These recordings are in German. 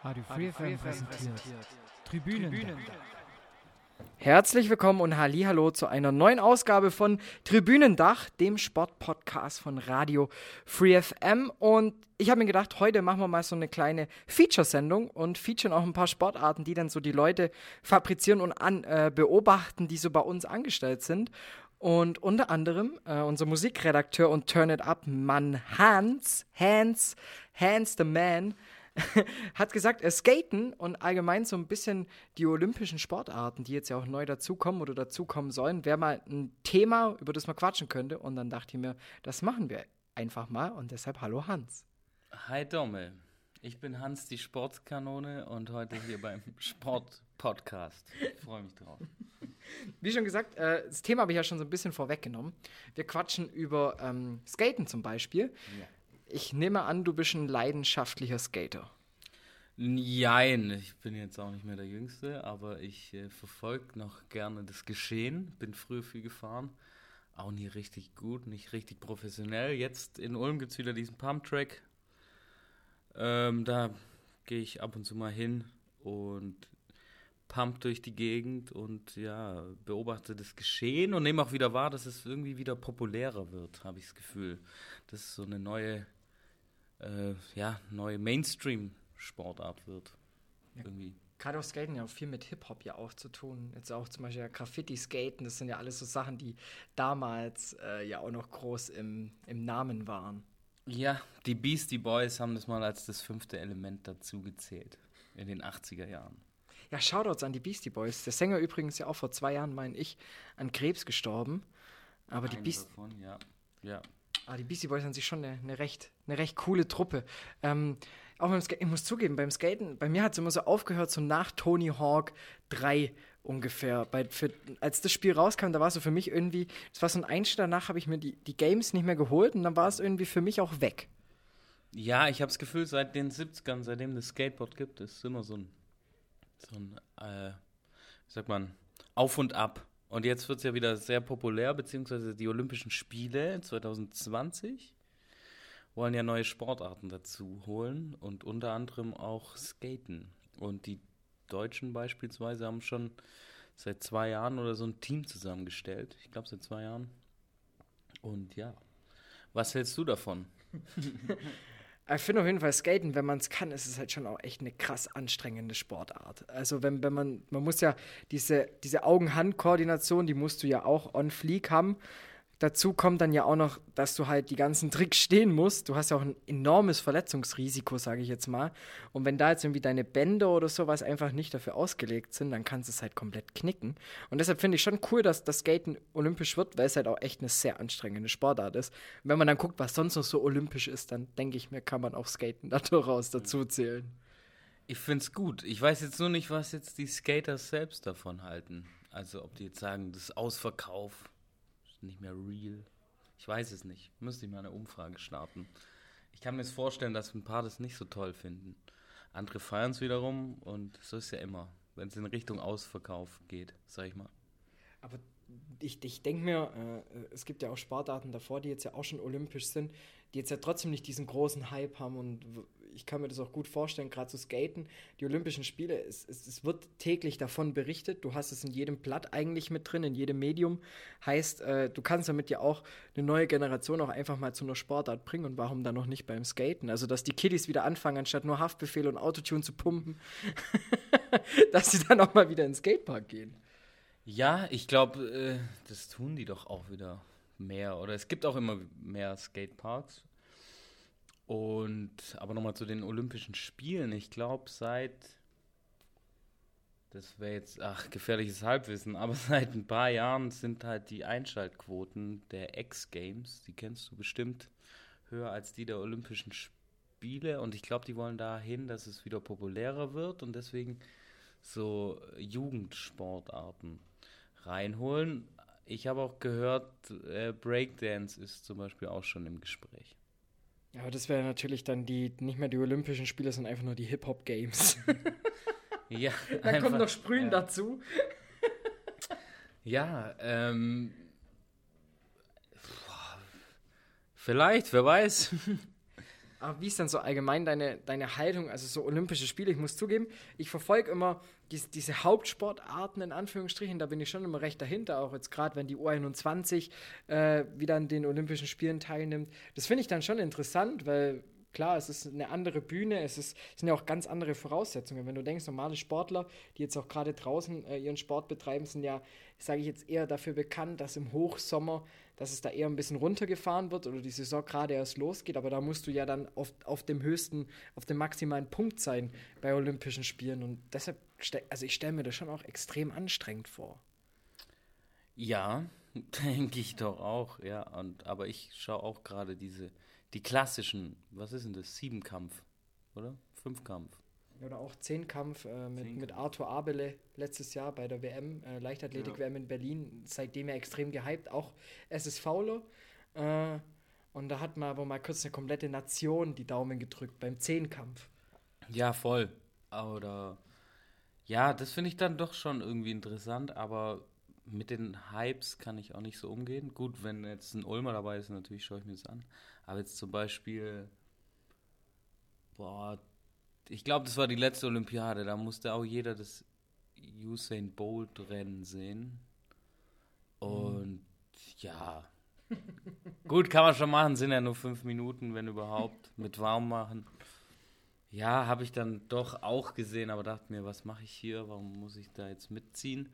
Radio Free FM präsentiert Tribünendach. Herzlich willkommen und Hallihallo zu einer neuen Ausgabe von Tribünendach, dem Sportpodcast von Radio Free FM. Und ich habe mir gedacht, heute machen wir mal so eine kleine Feature-Sendung und featuren auch ein paar Sportarten, die dann so die Leute fabrizieren und beobachten, die so bei uns angestellt sind. Und unter anderem unser Musikredakteur und Turn It Up Mann Hans the Man hat gesagt, Skaten und allgemein so ein bisschen die olympischen Sportarten, die jetzt ja auch neu dazukommen oder dazukommen sollen, wäre mal ein Thema, über das man quatschen könnte. Und dann dachte ich mir, das machen wir einfach mal und deshalb hallo Hans. Hi Dommel, ich bin Hans die Sportkanone und heute hier beim Sport-Podcast. Ich freue mich drauf. Wie schon gesagt, das Thema habe ich ja schon so ein bisschen vorweggenommen. Wir quatschen über Skaten zum Beispiel. Ja. Ich nehme an, du bist ein leidenschaftlicher Skater. Nein, ich bin jetzt auch nicht mehr der Jüngste, aber ich verfolge noch gerne das Geschehen. Bin früher viel gefahren, auch nie richtig gut, nicht richtig professionell. Jetzt in Ulm gibt es wieder diesen Pumptrack. Da gehe ich ab und zu mal hin und pump durch die Gegend und ja, beobachte das Geschehen und nehme auch wieder wahr, dass es irgendwie wieder populärer wird, habe ich das Gefühl. Das ist so eine neue Mainstream-Sportart wird. Ja, irgendwie. Gerade auch Skaten ja auch viel mit Hip-Hop ja auch zu tun. Jetzt auch zum Beispiel ja Graffiti-Skaten, das sind ja alles so Sachen, die damals ja auch noch groß im Namen waren. Ja, die Beastie Boys haben das mal als das 5. Element dazu gezählt, in den 80er Jahren. Ja, Shoutouts an die Beastie Boys. Der Sänger übrigens ja auch vor 2 Jahren, meine ich, an Krebs gestorben. Aber die Beastie Boys sind sich schon eine recht coole Truppe. Auch ich muss zugeben, beim Skaten, bei mir hat es immer so aufgehört, so nach Tony Hawk 3 ungefähr. Als das Spiel rauskam, da war es so für mich irgendwie, das war so ein Einstieg, danach habe ich mir die Games nicht mehr geholt und dann war es irgendwie für mich auch weg. Ja, ich habe das Gefühl, seit den 70ern, seitdem das Skateboard gibt, ist immer so ein wie sagt man, Auf und Ab. Und jetzt wird es ja wieder sehr populär, beziehungsweise die Olympischen Spiele 2020 wollen ja neue Sportarten dazu holen und unter anderem auch Skaten. Und die Deutschen beispielsweise haben schon seit 2 Jahren oder so ein Team zusammengestellt. Ich glaube seit 2 Jahren. Und ja, was hältst du davon? Ich finde auf jeden Fall Skaten, wenn man es kann, ist es halt schon auch echt eine krass anstrengende Sportart. Also wenn man muss ja diese Augen-Hand-Koordination, die musst du ja auch on fleek haben. Dazu kommt dann ja auch noch, dass du halt die ganzen Tricks stehen musst. Du hast ja auch ein enormes Verletzungsrisiko, sage ich jetzt mal. Und wenn da jetzt irgendwie deine Bänder oder sowas einfach nicht dafür ausgelegt sind, dann kannst du es halt komplett knicken. Und deshalb finde ich schon cool, dass das Skaten olympisch wird, weil es halt auch echt eine sehr anstrengende Sportart ist. Und wenn man dann guckt, was sonst noch so olympisch ist, dann denke ich mir, kann man auch Skaten da durchaus dazu zählen. Ich finde es gut. Ich weiß jetzt nur nicht, was jetzt die Skater selbst davon halten. Also ob die jetzt sagen, das ist Ausverkauf, nicht mehr real. Ich weiß es nicht. Müsste ich mal eine Umfrage starten. Ich kann mir jetzt vorstellen, dass ein paar das nicht so toll finden. Andere feiern es wiederum und so ist ja immer, wenn es in Richtung Ausverkauf geht, sag ich mal. Aber ich denke mir, es gibt ja auch Sportarten davor, die jetzt ja auch schon olympisch sind, die jetzt ja trotzdem nicht diesen großen Hype haben und ich kann mir das auch gut vorstellen, gerade so Skaten, die Olympischen Spiele, es wird täglich davon berichtet, du hast es in jedem Blatt eigentlich mit drin, in jedem Medium, heißt, du kannst damit ja auch eine neue Generation auch einfach mal zu einer Sportart bringen und warum dann noch nicht beim Skaten, also dass die Kiddies wieder anfangen, anstatt nur Haftbefehl und Autotune zu pumpen, dass sie dann auch mal wieder in den Skatepark gehen. Ja, ich glaube, das tun die doch auch wieder mehr. Oder es gibt auch immer mehr Skateparks. Aber nochmal zu den Olympischen Spielen. Ich glaube, das wäre jetzt, gefährliches Halbwissen, aber seit ein paar Jahren sind halt die Einschaltquoten der X-Games, die kennst du bestimmt, höher als die der Olympischen Spiele. Und ich glaube, die wollen dahin, dass es wieder populärer wird und deswegen so Jugendsportarten reinholen. Ich habe auch gehört, Breakdance ist zum Beispiel auch schon im Gespräch. Ja, aber das wäre natürlich dann nicht mehr die Olympischen Spiele, sondern einfach nur die Hip-Hop-Games. Ja, dann kommt noch Sprühen dazu. Ja, vielleicht, wer weiß. Aber wie ist denn so allgemein deine Haltung, also so Olympische Spiele? Ich muss zugeben, ich verfolge immer diese Hauptsportarten in Anführungsstrichen, da bin ich schon immer recht dahinter, auch jetzt gerade, wenn die U21 wieder an den Olympischen Spielen teilnimmt. Das finde ich dann schon interessant, weil klar, es ist eine andere Bühne, es sind ja auch ganz andere Voraussetzungen. Wenn du denkst, normale Sportler, die jetzt auch gerade draußen ihren Sport betreiben, sind ja, sage ich jetzt, eher dafür bekannt, dass im Hochsommer, dass es da eher ein bisschen runtergefahren wird oder die Saison gerade erst losgeht, aber da musst du ja dann auf dem maximalen Punkt sein bei Olympischen Spielen und deshalb, also ich stelle mir das schon auch extrem anstrengend vor. Ja, denke ich doch auch, ja. Aber ich schaue auch gerade die klassischen, was ist denn das? 7-Kampf, oder? 5-Kampf. Oder auch 10-Kampf mit Arthur Abele letztes Jahr bei der WM, Leichtathletik-WM in Berlin, seitdem er extrem gehypt, auch SSVler. Und da hat man aber mal kurz eine komplette Nation die Daumen gedrückt beim 10-Kampf. Ja, voll. Oder ja, das finde ich dann doch schon irgendwie interessant, aber mit den Hypes kann ich auch nicht so umgehen. Gut, wenn jetzt ein Ulmer dabei ist, natürlich schaue ich mir das an. Aber jetzt zum Beispiel, ich glaube, das war die letzte Olympiade, da musste auch jeder das Usain Bolt-Rennen sehen. Und ja, gut, kann man schon machen, sind ja nur 5 Minuten, wenn überhaupt, mit warm machen. Ja, habe ich dann doch auch gesehen, aber dachte mir, was mache ich hier, warum muss ich da jetzt mitziehen?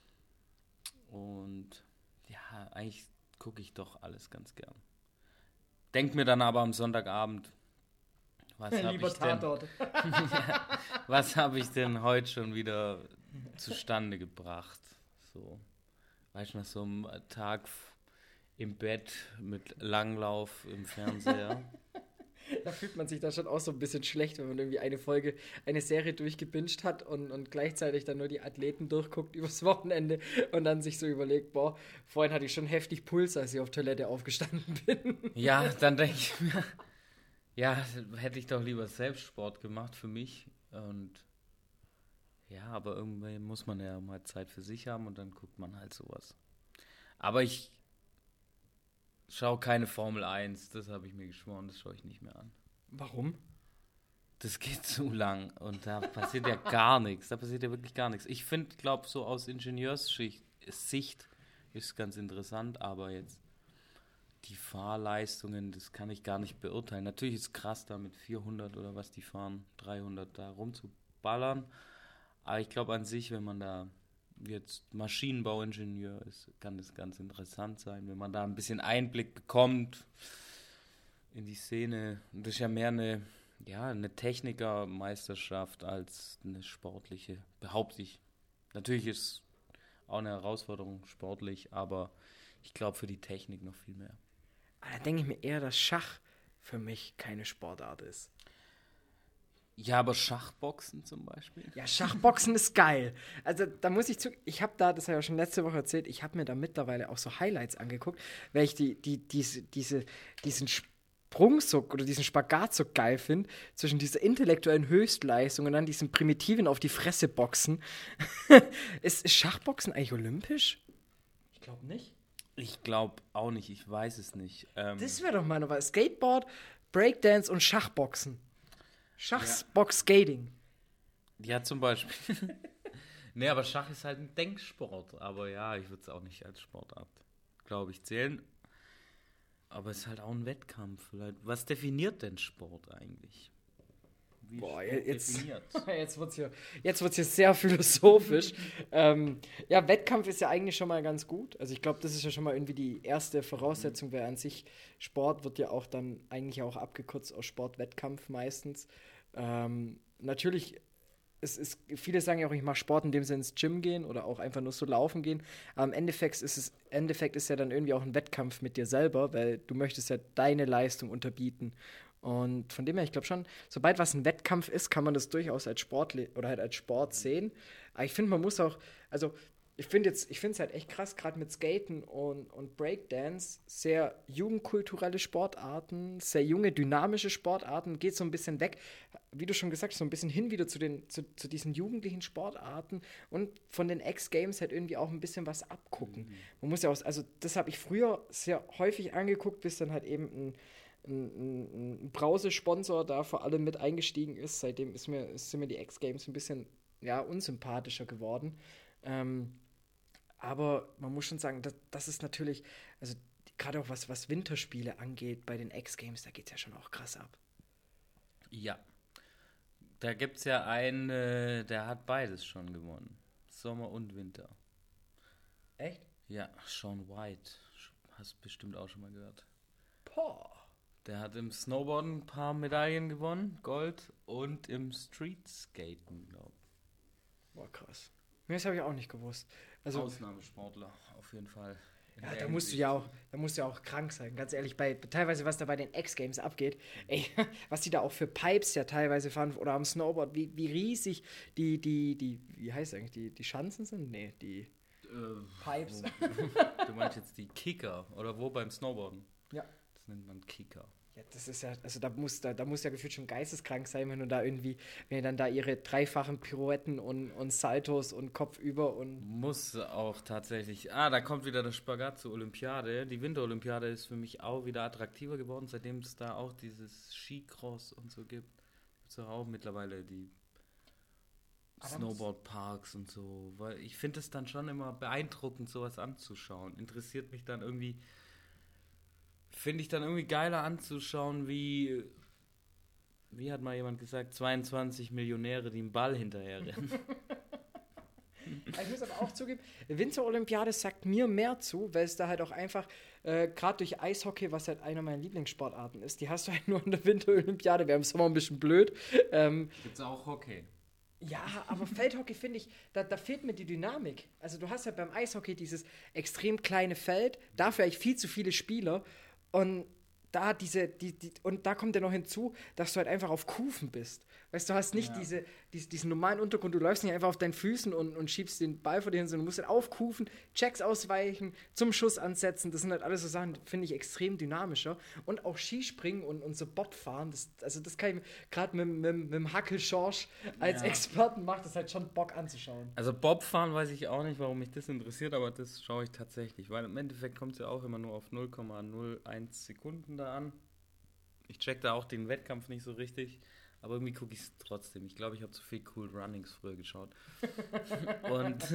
Und ja, eigentlich gucke ich doch alles ganz gern. Denk mir dann aber am Sonntagabend, was habe ich denn heute schon wieder zustande gebracht? So, weißt du, nach so einem Tag im Bett mit Langlauf im Fernseher. Da fühlt man sich da schon auch so ein bisschen schlecht, wenn man irgendwie eine Serie durchgebinged hat und gleichzeitig dann nur die Athleten durchguckt übers Wochenende und dann sich so überlegt, vorhin hatte ich schon heftig Puls, als ich auf Toilette aufgestanden bin. Ja, dann denke ich mir, ja, hätte ich doch lieber selbst Sport gemacht für mich. Und ja, aber irgendwie muss man ja mal Zeit für sich haben und dann guckt man halt sowas. Aber ich schaue keine Formel 1, das habe ich mir geschworen, das schaue ich nicht mehr an. Warum? Das geht zu lang und da passiert ja gar nichts, da passiert ja wirklich gar nichts. Ich glaube, so aus Ingenieurssicht ist es ganz interessant, aber jetzt die Fahrleistungen, das kann ich gar nicht beurteilen. Natürlich ist es krass, da mit 400 oder was die fahren, 300 da rumzuballern, aber ich glaube an sich, wenn man da jetzt Maschinenbauingenieur ist, kann das ganz interessant sein, wenn man da ein bisschen Einblick bekommt in die Szene. Und das ist ja mehr eine Technikermeisterschaft als eine sportliche, behaupte ich. Natürlich ist es auch eine Herausforderung sportlich, aber ich glaube für die Technik noch viel mehr. Da denke ich mir eher, dass Schach für mich keine Sportart ist. Ja, aber Schachboxen zum Beispiel? Ja, Schachboxen ist geil. Also da muss ich ich habe da, das habe ich auch schon letzte Woche erzählt, ich habe mir da mittlerweile auch so Highlights angeguckt, weil ich diesen Sprung oder diesen Spagat so geil finde, zwischen dieser intellektuellen Höchstleistung und dann diesen primitiven auf die Fresse boxen. Ist Schachboxen eigentlich olympisch? Ich glaube nicht. Ich glaube auch nicht, ich weiß es nicht. Das wäre doch mal noch was. Skateboard, Breakdance und Schachboxen. Schachbox-Skating. Ja, zum Beispiel. Nee, aber Schach ist halt ein Denksport. Aber ja, ich würde es auch nicht als Sportart, glaube ich, zählen. Aber es ist halt auch ein Wettkampf. Vielleicht. Was definiert denn Sport eigentlich? Wie jetzt wird's hier sehr philosophisch. Ja, Wettkampf ist ja eigentlich schon mal ganz gut. Also ich glaube, das ist ja schon mal irgendwie die erste Voraussetzung, weil an sich Sport wird ja auch dann eigentlich auch abgekürzt aus Sportwettkampf meistens. Natürlich, viele sagen ja auch, ich mache Sport, indem sie ins Gym gehen oder auch einfach nur so laufen gehen. Aber im Endeffekt ist ja dann irgendwie auch ein Wettkampf mit dir selber, weil du möchtest ja deine Leistung unterbieten. Und von dem her, ich glaube schon, sobald was ein Wettkampf ist, kann man das durchaus als Sport oder halt als Sport sehen. Aber ich finde, man muss auch, also ich finde es halt echt krass, gerade mit Skaten und Breakdance, sehr jugendkulturelle Sportarten, sehr junge, dynamische Sportarten, geht so ein bisschen weg, wie du schon gesagt hast, so ein bisschen hin wieder zu diesen jugendlichen Sportarten und von den X-Games halt irgendwie auch ein bisschen was abgucken. Man muss ja auch, also das habe ich früher sehr häufig angeguckt, bis dann halt eben ein Brausesponsor da vor allem mit eingestiegen ist. Seitdem sind mir die X-Games ein bisschen unsympathischer geworden. Aber man muss schon sagen, das ist natürlich, also gerade auch was Winterspiele angeht bei den X-Games, da geht es ja schon auch krass ab. Ja. Da gibt es ja einen, der hat beides schon gewonnen. Sommer und Winter. Echt? Ja, Shaun White. Hast bestimmt auch schon mal gehört. Boah. Der hat im Snowboarden ein paar Medaillen gewonnen, Gold, und im Streetskaten, glaube ich. Boah, krass. Das habe ich auch nicht gewusst. Also, Ausnahmesportler, auf jeden Fall. Ja, da musst du ja auch krank sein, ganz ehrlich, teilweise was da bei den X-Games abgeht, ey, was die da auch für Pipes ja teilweise fahren oder am Snowboard, wie riesig wie heißt eigentlich, die Schanzen sind? Nee, die Pipes. Du meinst jetzt die Kicker, oder wo beim Snowboarden? Ja. Das nennt man Kicker. Ja, das ist ja, also da muss ja gefühlt schon geisteskrank sein, wenn die dann da ihre dreifachen Pirouetten und Saltos und Kopfüber und... Muss auch tatsächlich. Da kommt wieder der Spagat zur Olympiade. Die Winterolympiade ist für mich auch wieder attraktiver geworden, seitdem es da auch dieses Skicross und so gibt. Gibt es auch mittlerweile die Snowboardparks und so. Weil ich finde es dann schon immer beeindruckend, sowas anzuschauen. Interessiert mich dann irgendwie... Finde ich dann irgendwie geiler anzuschauen, wie hat mal jemand gesagt, 22 Millionäre, die einen Ball hinterherrennen. Ich muss aber auch zugeben, Winterolympiade sagt mir mehr zu, weil es da halt auch einfach, gerade durch Eishockey, was halt einer meiner Lieblingssportarten ist, die hast du halt nur in der Winterolympiade, wäre im Sommer ein bisschen blöd. Gibt's auch Hockey? Ja, aber Feldhockey finde ich, da fehlt mir die Dynamik. Also du hast ja beim Eishockey dieses extrem kleine Feld, dafür eigentlich viel zu viele Spieler. Und da und da kommt ja noch hinzu, dass du halt einfach auf Kufen bist. Weißt du, hast nicht diesen normalen Untergrund, du läufst nicht einfach auf deinen Füßen und schiebst den Ball vor dir hin, sondern du musst halt auf Kufen, Checks ausweichen, zum Schuss ansetzen. Das sind halt alles so Sachen, finde ich, extrem dynamischer. Und auch Skispringen und so Bobfahren, das kann ich gerade mit dem Hackel Schorsch als Experten macht das halt schon Bock anzuschauen. Also Bobfahren weiß ich auch nicht, warum mich das interessiert, aber das schaue ich tatsächlich, weil im Endeffekt kommt es ja auch immer nur auf 0,01 Sekunden da an. Ich check da auch den Wettkampf nicht so richtig, aber irgendwie gucke ich es trotzdem. Ich glaube, ich habe zu viel Cool Runnings früher geschaut. Und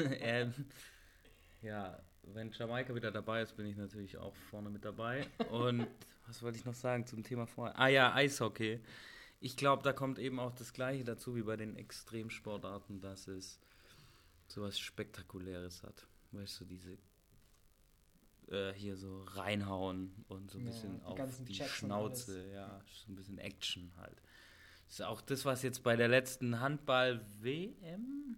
wenn Jamaika wieder dabei ist, bin ich natürlich auch vorne mit dabei. Und was wollte ich noch sagen zum Thema vorher? Eishockey. Ich glaube, da kommt eben auch das Gleiche dazu wie bei den Extremsportarten, dass es sowas Spektakuläres hat. Weißt du, diese hier so reinhauen und so ein bisschen auf die Schnauze, so ein bisschen Action halt. Das ist auch das, was jetzt bei der letzten Handball-WM,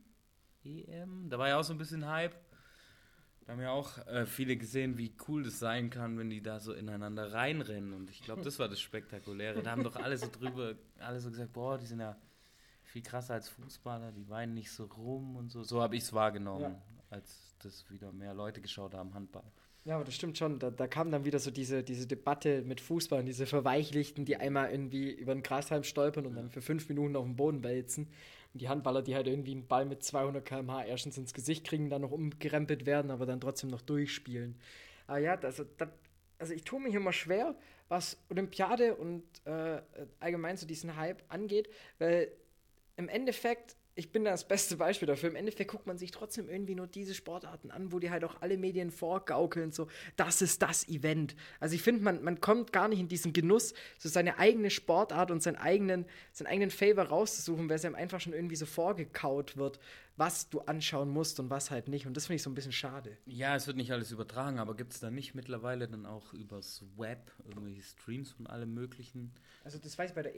EM, da war ja auch so ein bisschen Hype. Da haben ja auch viele gesehen, wie cool das sein kann, wenn die da so ineinander reinrennen. Und ich glaube, das war das Spektakuläre. Da haben doch alle so gesagt, boah, die sind ja viel krasser als Fußballer, die weinen nicht so rum und so. So habe ich es wahrgenommen, als das wieder mehr Leute geschaut haben, Handball. Ja, aber das stimmt schon. Da kam dann wieder so diese Debatte mit Fußball, diese Verweichlichten, die einmal irgendwie über den Grashalm stolpern und dann für 5 Minuten auf den Boden wälzen. Und die Handballer, die halt irgendwie einen Ball mit 200 km/h erstens ins Gesicht kriegen, dann noch umgerempelt werden, aber dann trotzdem noch durchspielen. Aber ja, also ich tue mich immer schwer, was Olympiade und allgemein so diesen Hype angeht, weil im Endeffekt, ich bin das beste Beispiel dafür. Im Endeffekt guckt man sich trotzdem irgendwie nur diese Sportarten an, wo die halt auch alle Medien vorgaukeln, so, das ist das Event. Also ich finde, man kommt gar nicht in diesen Genuss, so seine eigene Sportart und seinen eigenen Favor rauszusuchen, weil es einem einfach schon irgendwie so vorgekaut wird, was du anschauen musst und was halt nicht. Und das finde ich so ein bisschen schade. Ja, es wird nicht alles übertragen, aber gibt es da nicht mittlerweile dann auch übers Web irgendwelche Streams von allem Möglichen? Also das weiß ich bei der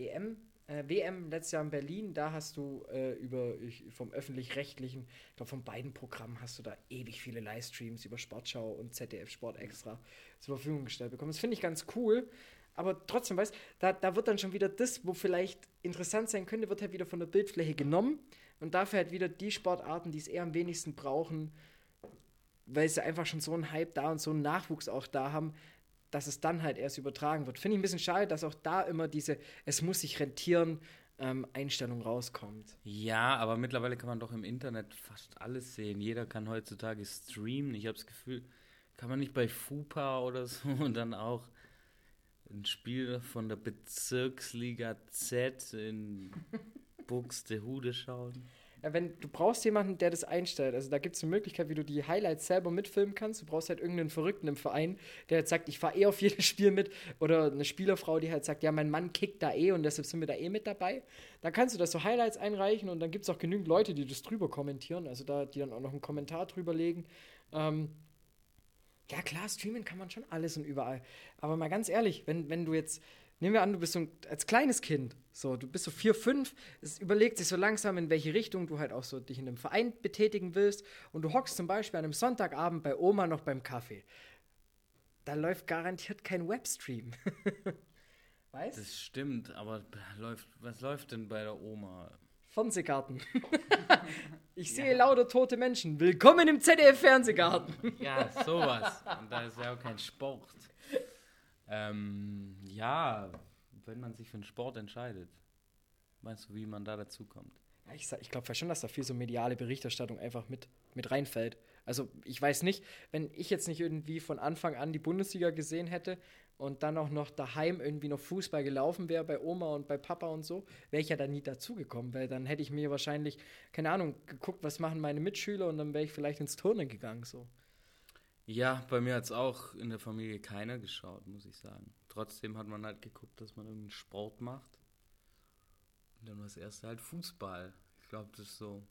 WM letztes Jahr in Berlin, da hast du vom Öffentlich-Rechtlichen, ich glaube von beiden Programmen hast du da ewig viele Livestreams über Sportschau und ZDF Sport Extra zur Verfügung gestellt bekommen. Das finde ich ganz cool, aber trotzdem, weißt du, da wird dann schon wieder das, wo vielleicht interessant sein könnte, wird halt wieder von der Bildfläche genommen und dafür halt wieder die Sportarten, die es eher am wenigsten brauchen, weil sie einfach schon so einen Hype da und so einen Nachwuchs auch da haben, dass es dann halt erst übertragen wird. Finde ich ein bisschen schade, dass auch da immer diese es muss sich rentieren Einstellung rauskommt. Ja, aber mittlerweile kann man doch im Internet fast alles sehen. Jeder kann heutzutage streamen. Ich habe das Gefühl, kann man nicht bei FUPA oder so und dann auch ein Spiel von der Bezirksliga Z in Buxtehude schauen. Ja, du brauchst jemanden, der das einstellt. Also da gibt es eine Möglichkeit, wie du die Highlights selber mitfilmen kannst. Du brauchst halt irgendeinen Verrückten im Verein, der halt sagt, ich fahre auf jedes Spiel mit. Oder eine Spielerfrau, die halt sagt, ja, mein Mann kickt da und deshalb sind wir da mit dabei. Dann kannst du das so Highlights einreichen und dann gibt es auch genügend Leute, die das drüber kommentieren. Also die dann auch noch einen Kommentar drüber legen. Ja klar, streamen kann man schon alles und überall. Aber mal ganz ehrlich, wenn du jetzt... Nehmen wir an, du bist so als kleines Kind, so, du bist so 4, 5, es überlegt sich so langsam, in welche Richtung du halt auch so dich in einem Verein betätigen willst und du hockst zum Beispiel an einem Sonntagabend bei Oma noch beim Kaffee. Da läuft garantiert kein Webstream. Weißt? Das stimmt, aber was läuft denn bei der Oma? Fernsehgarten. Ich sehe lauter tote Menschen. Willkommen im ZDF-Fernsehgarten. Ja, sowas. Und da ist ja auch kein Sport. Ja, wenn man sich für einen Sport entscheidet, meinst du, wie man da dazu kommt? Ja, ich glaube schon, dass da viel so mediale Berichterstattung einfach mit reinfällt. Also ich weiß nicht, wenn ich jetzt nicht irgendwie von Anfang an die Bundesliga gesehen hätte und dann auch noch daheim irgendwie noch Fußball gelaufen wäre bei Oma und bei Papa und so, wäre ich ja da nie dazugekommen, weil dann hätte ich mir wahrscheinlich, keine Ahnung, geguckt, was machen meine Mitschüler und dann wäre ich vielleicht ins Turnen gegangen, so. Ja, bei mir hat es auch in der Familie keiner geschaut, muss ich sagen. Trotzdem hat man halt geguckt, dass man irgendeinen Sport macht. Und dann war das erste halt Fußball. Ich glaube, das ist so...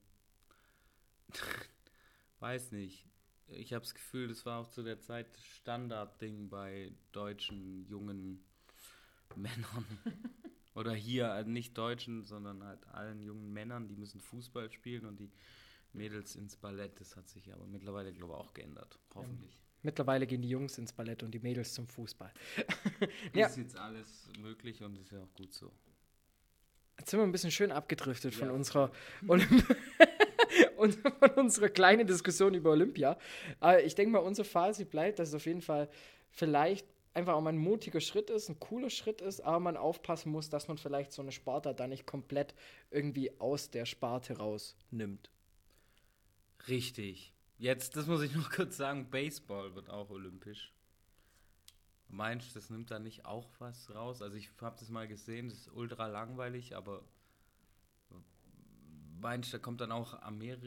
Weiß nicht. Ich habe das Gefühl, das war auch zu der Zeit das Standardding bei deutschen jungen Männern. Oder hier, also nicht Deutschen, sondern halt allen jungen Männern, die müssen Fußball spielen und die Mädels ins Ballett. Das hat sich aber mittlerweile, glaube ich, auch geändert. Hoffentlich. Ja. Mittlerweile gehen die Jungs ins Ballett und die Mädels zum Fußball. Ja. Ist jetzt alles möglich und ist ja auch gut so. Jetzt sind wir ein bisschen schön abgedriftet von unserer und von unserer kleinen Diskussion über Olympia. Aber ich denke mal, unser Fazit bleibt, dass es auf jeden Fall vielleicht einfach auch mal ein mutiger Schritt ist, ein cooler Schritt ist, aber man aufpassen muss, dass man vielleicht so eine Sportart da nicht komplett irgendwie aus der Sparte rausnimmt. Richtig. Jetzt, das muss ich noch kurz sagen, Baseball wird auch olympisch. Meinst du, das nimmt da nicht auch was raus? Also ich habe das mal gesehen, das ist ultra langweilig, aber meinst du, da kommt dann auch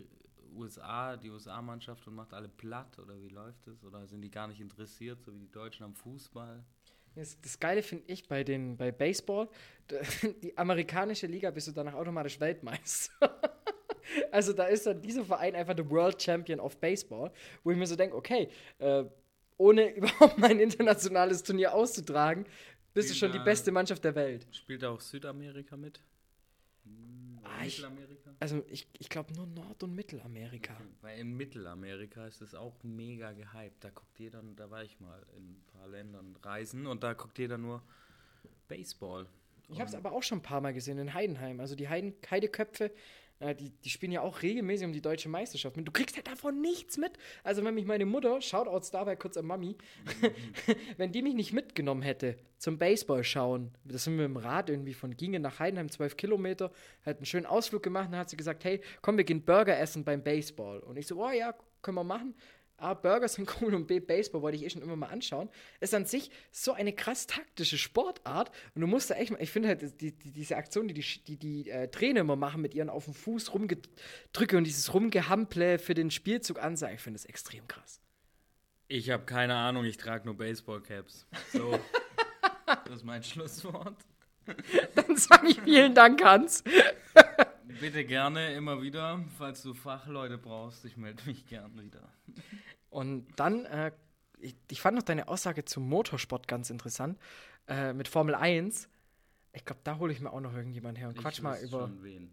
die USA-Mannschaft und macht alle platt oder wie läuft das? Oder sind die gar nicht interessiert, so wie die Deutschen am Fußball? Das Geile finde ich bei Baseball, die amerikanische Liga bist du danach automatisch Weltmeister. Also da ist dann dieser Verein einfach der World Champion of Baseball, wo ich mir so denke, okay, ohne überhaupt mal ein internationales Turnier auszutragen, bist du schon die beste Mannschaft der Welt. Spielt auch Südamerika mit? Mittelamerika? Ich glaube nur Nord- und Mittelamerika. Okay. Weil in Mittelamerika ist es auch mega gehypt. Da guckt jeder, da war ich mal in ein paar Ländern reisen und da guckt jeder nur Baseball. Ich habe es aber auch schon ein paar Mal gesehen in Heidenheim. Also die Heideköpfe, die spielen ja auch regelmäßig um die deutsche Meisterschaft mit. Du kriegst ja davon nichts mit. Also wenn mich meine Mutter, Shoutouts dabei kurz an Mami, wenn die mich nicht mitgenommen hätte zum Baseball schauen, das sind wir im Rad irgendwie von Gingen nach Heidenheim, 12 Kilometer, hat einen schönen Ausflug gemacht und dann hat sie gesagt, hey, komm, wir gehen Burger essen beim Baseball. Und ich so, oh ja, können wir machen. A, Burger sind cool und B, Baseball wollte ich schon immer mal anschauen. Ist an sich so eine krass taktische Sportart und du musst da echt mal, ich finde halt diese Aktion, die Trainer immer machen mit ihren auf dem Fuß rumgedrücke und dieses Rumgehample für den Spielzug ansehen, ich finde das extrem krass. Ich habe keine Ahnung, ich trage nur Baseballcaps. So, das ist mein Schlusswort. Dann sage ich vielen Dank, Hans. Bitte gerne, immer wieder, falls du Fachleute brauchst, ich melde mich gerne wieder. Und dann, ich fand noch deine Aussage zum Motorsport ganz interessant, mit Formel 1. Ich glaube, da hole ich mir auch noch irgendjemanden her und quatsch mal über... Schon wen?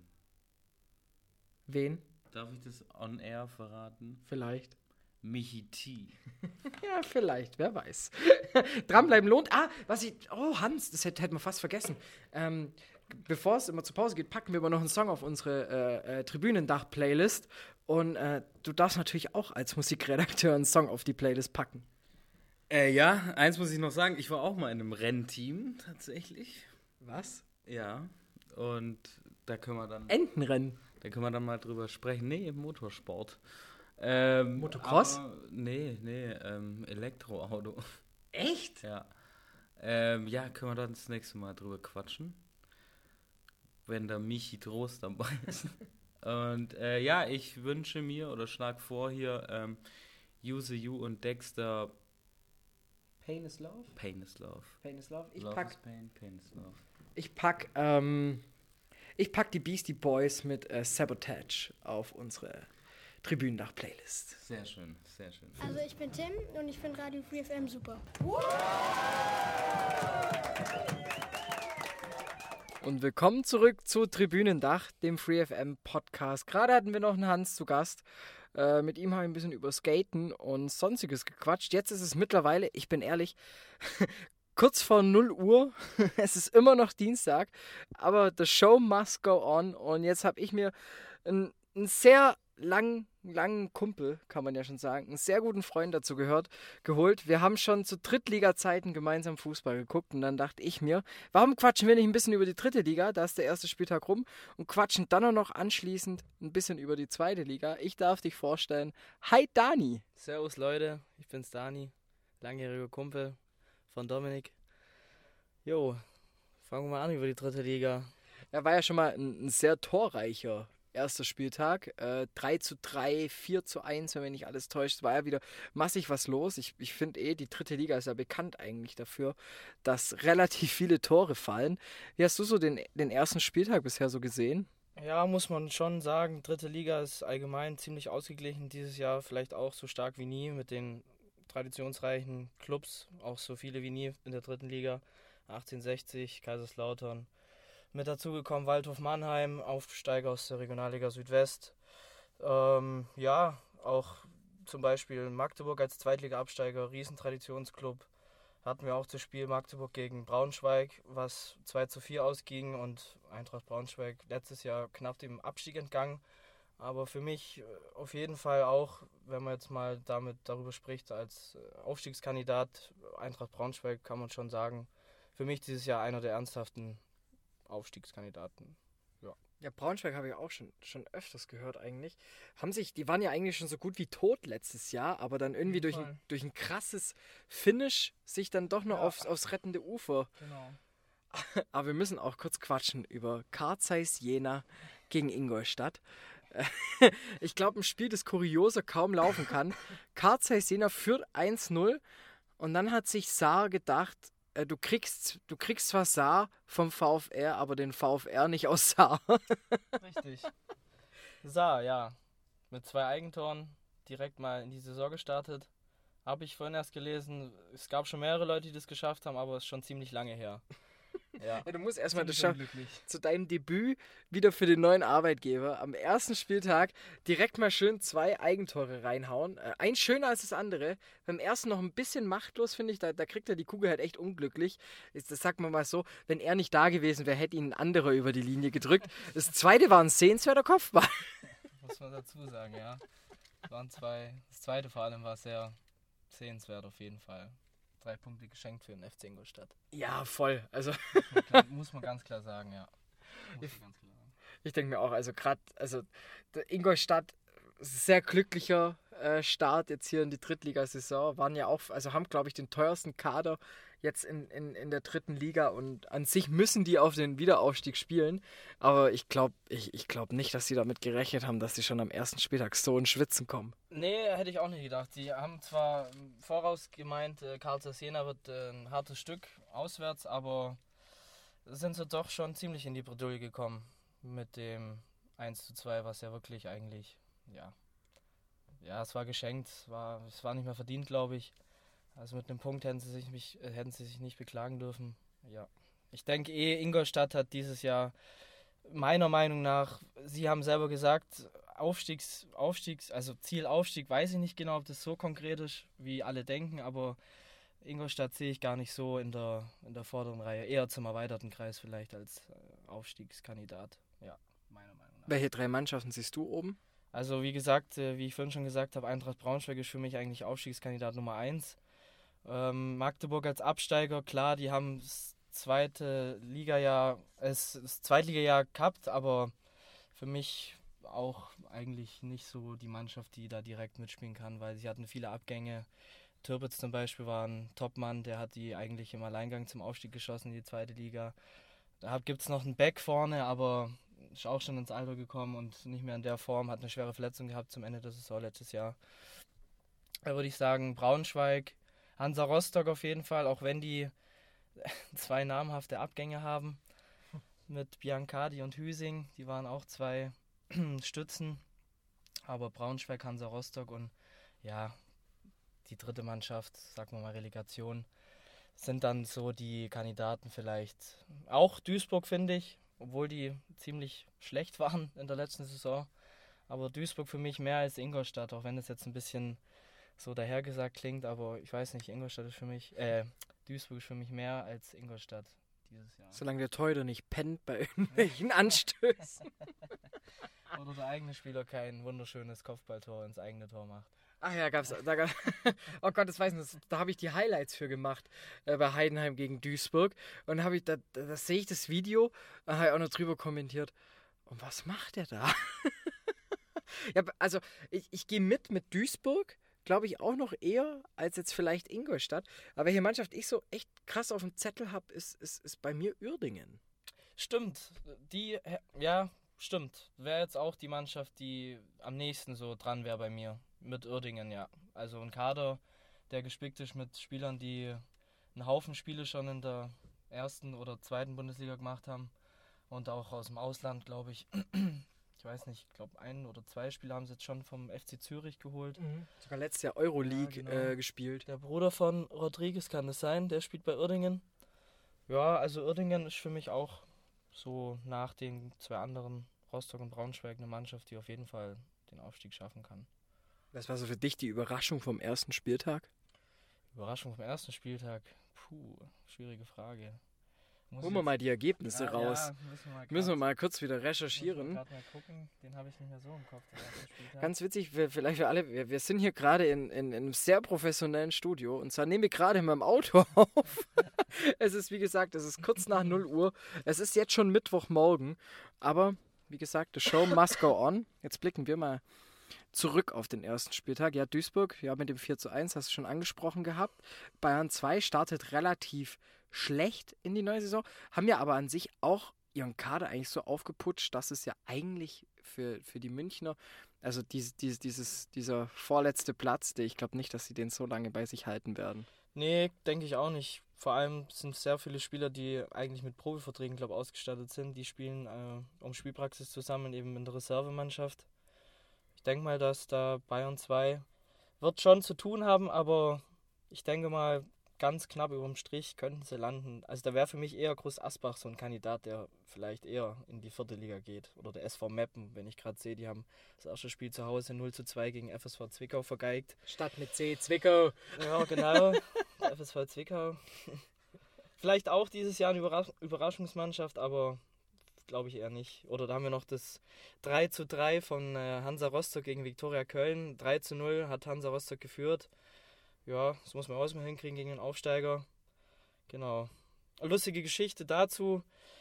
Wen? Darf ich das on air verraten? Vielleicht. Michi T. Ja, vielleicht, wer weiß. Dranbleiben lohnt. Hans, das hätten wir fast vergessen. Bevor es immer zur Pause geht, packen wir aber noch einen Song auf unsere Tribünendach-Playlist. Und du darfst natürlich auch als Musikredakteur einen Song auf die Playlist packen. Ja, eins muss ich noch sagen, ich war auch mal in einem Rennteam, tatsächlich. Was? Ja, und da können wir dann... Entenrennen? Da können wir dann mal drüber sprechen. Nee, Motorsport. Motocross? Nee, Elektroauto. Echt? Ja. Ja, können wir dann das nächste Mal drüber quatschen, wenn der Michi Trost dabei ist. Und ja, ich wünsche mir oder schlag vor hier Use You und Dexter. Pain is Love? Pain is Love. Pain is Love. Love is Pain, Pain is Love. Ich pack die Beastie Boys mit Sabotage auf unsere Tribünendach-Playlist. Sehr schön, sehr schön. Also ich bin Tim und ich finde Radio Free FM super. Und willkommen zurück zu Tribünendach, dem Free FM Podcast. Gerade hatten wir noch einen Hans zu Gast. Mit ihm habe ich ein bisschen über Skaten und Sonstiges gequatscht. Jetzt ist es mittlerweile, ich bin ehrlich, kurz vor 0 Uhr. Es ist immer noch Dienstag, aber the show must go on. Und jetzt habe ich mir einen sehr langen Kumpel, kann man ja schon sagen, einen sehr guten Freund dazu geholt. Wir haben schon zu Drittliga-Zeiten gemeinsam Fußball geguckt und dann dachte ich mir, warum quatschen wir nicht ein bisschen über die dritte Liga, da ist der erste Spieltag rum, und quatschen dann auch noch anschließend ein bisschen über die zweite Liga. Ich darf dich vorstellen, hi Dani. Servus Leute, ich bin's Dani, langjähriger Kumpel von Dominik. Jo, fangen wir mal an über die dritte Liga. Er war ja schon mal ein sehr torreicher erster Spieltag, 3:3, 4:1, wenn mich nicht alles täuscht, war ja wieder massig was los. Ich finde die dritte Liga ist ja bekannt eigentlich dafür, dass relativ viele Tore fallen. Wie hast du so den ersten Spieltag bisher so gesehen? Ja, muss man schon sagen, dritte Liga ist allgemein ziemlich ausgeglichen. Dieses Jahr vielleicht auch so stark wie nie mit den traditionsreichen Clubs, auch so viele wie nie in der dritten Liga. 1860, Kaiserslautern. Mit dazugekommen Waldhof Mannheim, Aufsteiger aus der Regionalliga Südwest. Ja, auch zum Beispiel Magdeburg als Zweitliga-Absteiger, Riesentraditionsclub. Hatten wir auch das Spiel Magdeburg gegen Braunschweig, was 2:4 ausging und Eintracht Braunschweig letztes Jahr knapp dem Abstieg entgangen. Aber für mich auf jeden Fall auch, wenn man jetzt mal darüber spricht, als Aufstiegskandidat Eintracht Braunschweig, kann man schon sagen, für mich dieses Jahr einer der ernsthaften Aufstiegskandidaten. Ja, Braunschweig habe ich auch schon öfters gehört eigentlich. Die waren ja eigentlich schon so gut wie tot letztes Jahr, aber dann irgendwie durch ein krasses Finish sich dann doch noch aufs rettende Ufer. Genau. Aber wir müssen auch kurz quatschen über Carl Zeiss Jena gegen Ingolstadt. Ich glaube, ein Spiel, das kurioser kaum laufen kann. Carl Zeiss Jena führt 1:0 und dann hat sich Saar gedacht, du kriegst zwar Saar vom VfR, aber den VfR nicht aus Saar. Richtig. Saar, ja. Mit 2 Eigentoren direkt mal in die Saison gestartet. Habe ich vorhin erst gelesen, es gab schon mehrere Leute, die das geschafft haben, aber es ist schon ziemlich lange her. Ja, du musst erstmal das ziemlich schaffen. unglücklich. Zu deinem Debüt wieder für den neuen Arbeitgeber. Am ersten Spieltag direkt mal schön 2 Eigentore reinhauen. Ein schöner als das andere. Beim ersten noch ein bisschen machtlos, finde ich. Da kriegt er die Kugel halt echt unglücklich. Das sagt man mal so, wenn er nicht da gewesen wäre, hätte ihn ein anderer über die Linie gedrückt. Das zweite war ein sehenswerter Kopfball. Muss man dazu sagen, ja. Das zweite vor allem war sehr sehenswert auf jeden Fall. 3 Punkte geschenkt für den FC Ingolstadt. Ja, voll. Also Muss man ganz klar sagen, ja. ich denke mir auch, also gerade, der Ingolstadt, sehr glücklicher Start jetzt hier in die Drittligasaison, waren ja auch, also haben, glaube ich, den teuersten Kader jetzt in der dritten Liga und an sich müssen die auf den Wiederaufstieg spielen, aber ich glaube nicht, dass sie damit gerechnet haben, dass sie schon am ersten Spieltag so in Schwitzen kommen. Nee, hätte ich auch nicht gedacht. Die haben zwar voraus gemeint, Carl Zeiss Jena wird ein hartes Stück auswärts, aber sind sie doch schon ziemlich in die Bredouille gekommen mit dem 1:2, was ja wirklich eigentlich, ja, es war geschenkt, es war nicht mehr verdient, glaube ich. Also mit einem Punkt hätten sie sich nicht beklagen dürfen. Ja. Ich denke Ingolstadt hat dieses Jahr, meiner Meinung nach, sie haben selber gesagt, also Zielaufstieg, weiß ich nicht genau, ob das so konkret ist, wie alle denken, aber Ingolstadt sehe ich gar nicht so in der vorderen Reihe. Eher zum erweiterten Kreis vielleicht als Aufstiegskandidat. Ja, meiner Meinung nach. Welche 3 Mannschaften siehst du oben? Also wie gesagt, wie ich vorhin schon gesagt habe, Eintracht Braunschweig ist für mich eigentlich Aufstiegskandidat Nummer 1. Magdeburg als Absteiger, klar, die haben das Zweitligajahr gehabt, aber für mich auch eigentlich nicht so die Mannschaft, die da direkt mitspielen kann, weil sie hatten viele Abgänge. Türpitz zum Beispiel war ein Topmann, der hat die eigentlich im Alleingang zum Aufstieg geschossen in die zweite Liga. Da gibt es noch einen Back vorne, aber ist auch schon ins Alter gekommen und nicht mehr in der Form, hat eine schwere Verletzung gehabt zum Ende der Saison letztes Jahr. Da würde ich sagen Braunschweig, Hansa Rostock auf jeden Fall, auch wenn die 2 namhafte Abgänge haben mit Biancardi und Hüsing. Die waren auch 2 Stützen, aber Braunschweig, Hansa Rostock und ja, die dritte Mannschaft, sagen wir mal Relegation, sind dann so die Kandidaten vielleicht. Auch Duisburg, finde ich, obwohl die ziemlich schlecht waren in der letzten Saison. Aber Duisburg für mich mehr als Ingolstadt, auch wenn es jetzt ein bisschen so dahergesagt klingt, aber ich weiß nicht, Duisburg ist für mich mehr als Ingolstadt dieses Jahr. Solange der Torhüter nicht pennt bei irgendwelchen Anstößen. Oder der eigene Spieler kein wunderschönes Kopfballtor ins eigene Tor macht. Ach ja, oh Gott, das weiß ich nicht, da habe ich die Highlights für gemacht, bei Heidenheim gegen Duisburg. Und da sehe ich das Video, da habe ich auch noch drüber kommentiert. Und was macht der da? Ja, also ich gehe mit Duisburg, glaube ich auch noch eher als jetzt vielleicht Ingolstadt. Aber welche Mannschaft ich so echt krass auf dem Zettel habe, ist bei mir Uerdingen. Stimmt, stimmt. Wäre jetzt auch die Mannschaft, die am nächsten so dran wäre bei mir. Mit Uerdingen, ja. Also ein Kader, der gespickt ist mit Spielern, die einen Haufen Spiele schon in der ersten oder zweiten Bundesliga gemacht haben. Und auch aus dem Ausland, glaube ich. Ich weiß nicht, ich glaube 1 oder 2 Spiele haben sie jetzt schon vom FC Zürich geholt. Sogar letztes Jahr Euroleague gespielt. Der Bruder von Rodriguez kann es sein, der spielt bei Uerdingen. Ja, also Uerdingen ist für mich auch so nach den 2 anderen, Rostock und Braunschweig, eine Mannschaft, die auf jeden Fall den Aufstieg schaffen kann. Was war so für dich die Überraschung vom ersten Spieltag? Überraschung vom ersten Spieltag? Schwierige Frage. Holen wir mal die Ergebnisse raus. Ja, müssen wir mal kurz wieder recherchieren. Mal gucken. Den habe ich nicht mehr so im Kopf. Ganz witzig, vielleicht für alle, wir sind hier gerade in einem sehr professionellen Studio und zwar nehme ich gerade in meinem Auto auf. Es ist, wie gesagt, kurz nach 0 Uhr. Es ist jetzt schon Mittwochmorgen, aber wie gesagt, the show must go on. Jetzt blicken wir mal zurück auf den ersten Spieltag. Ja, Duisburg, ja, mit dem 4:1 hast du schon angesprochen gehabt. Bayern 2 startet relativ schlecht in die neue Saison, haben ja aber an sich auch ihren Kader eigentlich so aufgeputscht, dass es ja eigentlich für die Münchner, also dieser vorletzte Platz, ich glaube nicht, dass sie den so lange bei sich halten werden. Nee, denke ich auch nicht. Vor allem sind sehr viele Spieler, die eigentlich mit Profiverträgen, glaube ich, ausgestattet sind. Die spielen um Spielpraxis zusammen, eben in der Reservemannschaft. Ich denke mal, dass da Bayern 2 wird schon zu tun haben, aber ich denke mal, ganz knapp über dem Strich könnten sie landen. Also da wäre für mich eher Groß Asbach so ein Kandidat, der vielleicht eher in die 4. Liga geht. Oder der SV Meppen, wenn ich gerade sehe, die haben das erste Spiel zu Hause 0:2 gegen FSV Zwickau vergeigt. Statt mit C, Zwickau. Ja, genau. Der FSV Zwickau. Vielleicht auch dieses Jahr eine Überraschungsmannschaft, aber glaube ich eher nicht. Oder da haben wir noch das 3:3 von Hansa Rostock gegen Viktoria Köln. 3:0 hat Hansa Rostock geführt. Ja, das muss man auch mal hinkriegen gegen den Aufsteiger. Genau. Eine lustige Geschichte dazu.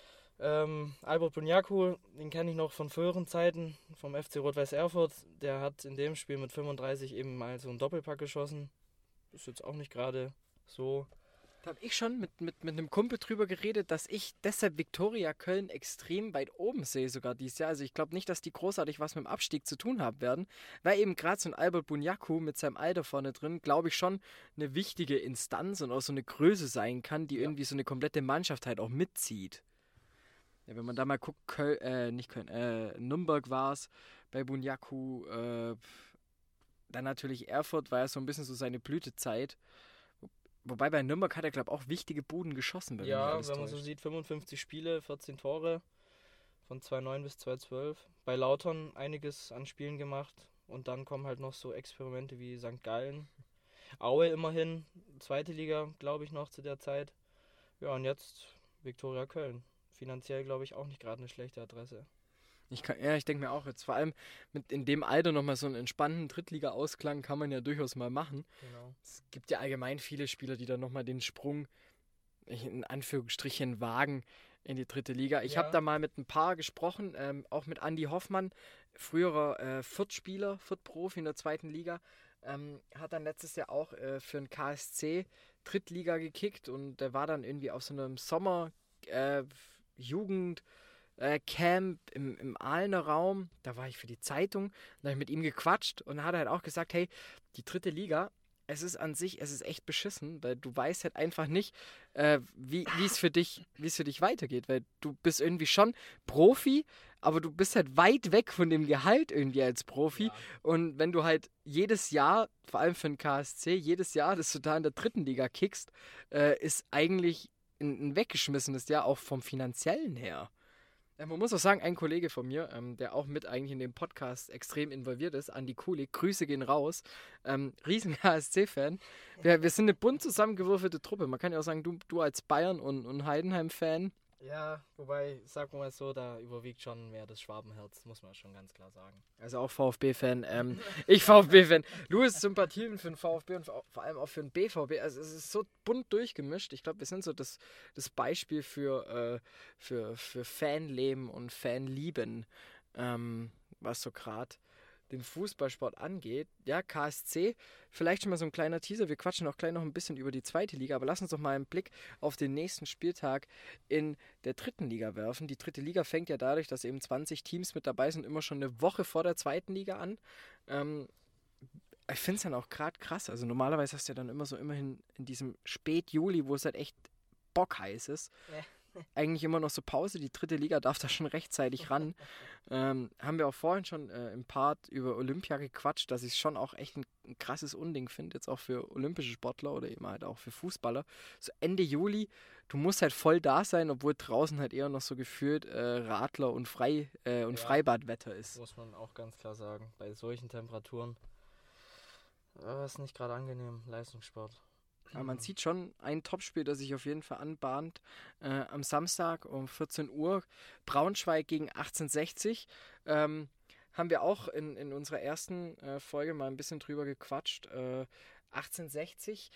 Albert Bunyaku, den kenne ich noch von früheren Zeiten, vom FC Rot-Weiß Erfurt. Der hat in dem Spiel mit 35 eben mal so einen Doppelpack geschossen. Ist jetzt auch nicht gerade so. Da habe ich schon mit einem Kumpel drüber geredet, dass ich deshalb Viktoria Köln extrem weit oben sehe sogar dieses Jahr. Also ich glaube nicht, dass die großartig was mit dem Abstieg zu tun haben werden, weil eben gerade so ein Albert Bunyaku mit seinem Alter vorne drin, glaube ich, schon eine wichtige Instanz und auch so eine Größe sein kann, die irgendwie so eine komplette Mannschaft halt auch mitzieht. Ja, wenn man da mal guckt, Nürnberg war es bei Bunyaku, dann natürlich Erfurt war ja so ein bisschen so seine Blütezeit. Wobei bei Nürnberg hat er, glaube ich, auch wichtige Buden geschossen. Ja, wenn man so sieht, 55 Spiele, 14 Tore, von 2009 bis 2012. Bei Lautern einiges an Spielen gemacht. Und dann kommen halt noch so Experimente wie St. Gallen. Aue immerhin, 2. Liga, glaube ich, noch zu der Zeit. Ja, und jetzt Viktoria Köln. Finanziell, glaube ich, auch nicht gerade eine schlechte Adresse. Ich denke mir auch jetzt, vor allem in dem Alter nochmal so einen entspannten Drittliga-Ausklang kann man ja durchaus mal machen. Genau. Es gibt ja allgemein viele Spieler, die dann nochmal den Sprung in Anführungsstrichen wagen in die 3. Liga. Ich habe da mal mit ein paar gesprochen, auch mit Andi Hoffmann, früherer Fürth-Spieler, Fürth-Profi in der 2. Liga. hat dann letztes Jahr auch für den KSC Drittliga gekickt und der war dann irgendwie auf so einem Sommer Jugend Camp im Ahlener Raum. Da war ich für die Zeitung, da habe ich mit ihm gequatscht und dann hat er halt auch gesagt, hey, die dritte Liga, es ist echt beschissen, weil du weißt halt einfach nicht, wie es für dich weitergeht, weil du bist irgendwie schon Profi, aber du bist halt weit weg von dem Gehalt irgendwie als Profi. Ja. Und wenn du halt jedes Jahr, vor allem für den KSC, jedes Jahr, dass du da in der dritten Liga kickst, ist eigentlich ein weggeschmissenes Jahr, auch vom Finanziellen her. Man muss auch sagen, ein Kollege von mir, der auch mit eigentlich in dem Podcast extrem involviert ist, Andi Kulik, Grüße gehen raus, riesen KSC-Fan. Wir sind eine bunt zusammengewürfelte Truppe. Man kann ja auch sagen, du als Bayern- und Heidenheim-Fan. Ja, wobei, sagen wir mal so, da überwiegt schon mehr das Schwabenherz, muss man schon ganz klar sagen. Also auch VfB-Fan. Ich VfB-Fan. Louis Sympathien für den VfB und vor allem auch für den BVB. Also es ist so bunt durchgemischt. Ich glaube, wir sind so das Beispiel für Fanleben und Fanlieben, was so gerade den Fußballsport angeht. Ja, KSC, vielleicht schon mal so ein kleiner Teaser. Wir quatschen auch gleich noch ein bisschen über die zweite Liga, aber lass uns doch mal einen Blick auf den nächsten Spieltag in der dritten Liga werfen. Die dritte Liga fängt ja dadurch, dass eben 20 Teams mit dabei sind, immer schon eine Woche vor der zweiten Liga an. Ich finde es dann auch gerade krass. Also normalerweise hast du ja dann immerhin in diesem Spät-Juli, wo es halt echt bockheiß ist, eigentlich immer noch so Pause. Die dritte Liga darf da schon rechtzeitig ran. Haben wir auch vorhin schon im Part über Olympia gequatscht, dass ich es schon auch echt ein krasses Unding finde, jetzt auch für olympische Sportler oder eben halt auch für Fußballer. So Ende Juli, du musst halt voll da sein, obwohl draußen halt eher noch so gefühlt Radler- und Freibadwetter ist. Muss man auch ganz klar sagen. Bei solchen Temperaturen ist nicht gerade angenehm, Leistungssport. Aber man sieht schon ein Topspiel, das sich auf jeden Fall anbahnt. Am Samstag um 14 Uhr. Braunschweig gegen 1860. Haben wir auch in unserer ersten Folge mal ein bisschen drüber gequatscht. 1860.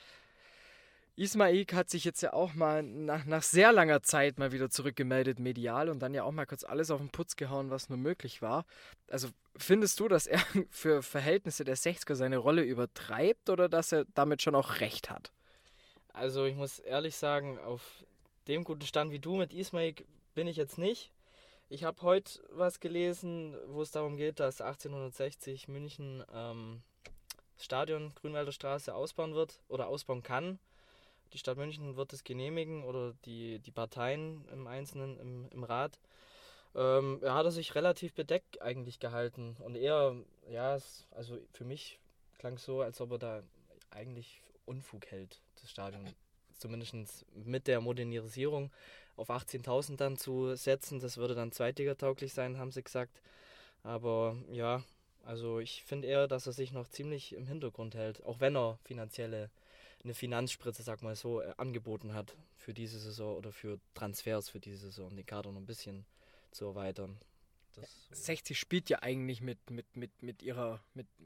Ismaik hat sich jetzt ja auch mal nach sehr langer Zeit mal wieder zurückgemeldet medial und dann ja auch mal kurz alles auf den Putz gehauen, was nur möglich war. Also findest du, dass er für Verhältnisse der 60er seine Rolle übertreibt oder dass er damit schon auch recht hat? Also ich muss ehrlich sagen, auf dem guten Stand wie du mit Ismaik bin ich jetzt nicht. Ich habe heute was gelesen, wo es darum geht, dass 1860 München das Stadion Grünwalder Straße ausbauen wird oder ausbauen kann. Die Stadt München wird es genehmigen oder die Parteien im Einzelnen im Rat. Er hat sich relativ bedeckt eigentlich gehalten und eher, ja, also für mich klang es so, als ob er da eigentlich Unfug hält, das Stadion, zumindest mit der Modernisierung auf 18.000 dann zu setzen. Das würde dann zweitligatauglich sein, haben sie gesagt. Aber ja, also ich finde eher, dass er sich noch ziemlich im Hintergrund hält, auch wenn er eine Finanzspritze, sag mal so, angeboten hat für diese Saison oder für Transfers für diese Saison, den Kader noch ein bisschen zu erweitern. 60 spielt ja eigentlich mit ihrem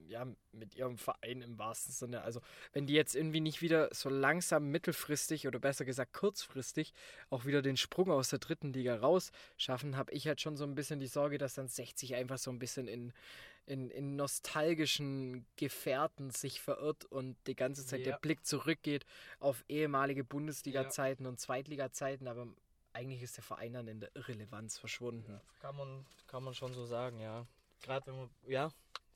Verein im wahrsten Sinne. Also wenn die jetzt irgendwie nicht wieder so langsam mittelfristig oder besser gesagt kurzfristig auch wieder den Sprung aus der dritten Liga raus schaffen, habe ich halt schon so ein bisschen die Sorge, dass dann 60 einfach so ein bisschen in nostalgischen Gefährten sich verirrt und die ganze Zeit der Blick zurückgeht auf ehemalige Bundesliga-Zeiten und Zweitliga-Zeiten, aber eigentlich ist der Verein dann in der Irrelevanz verschwunden. Kann man schon so sagen, ja. Gerade wenn man,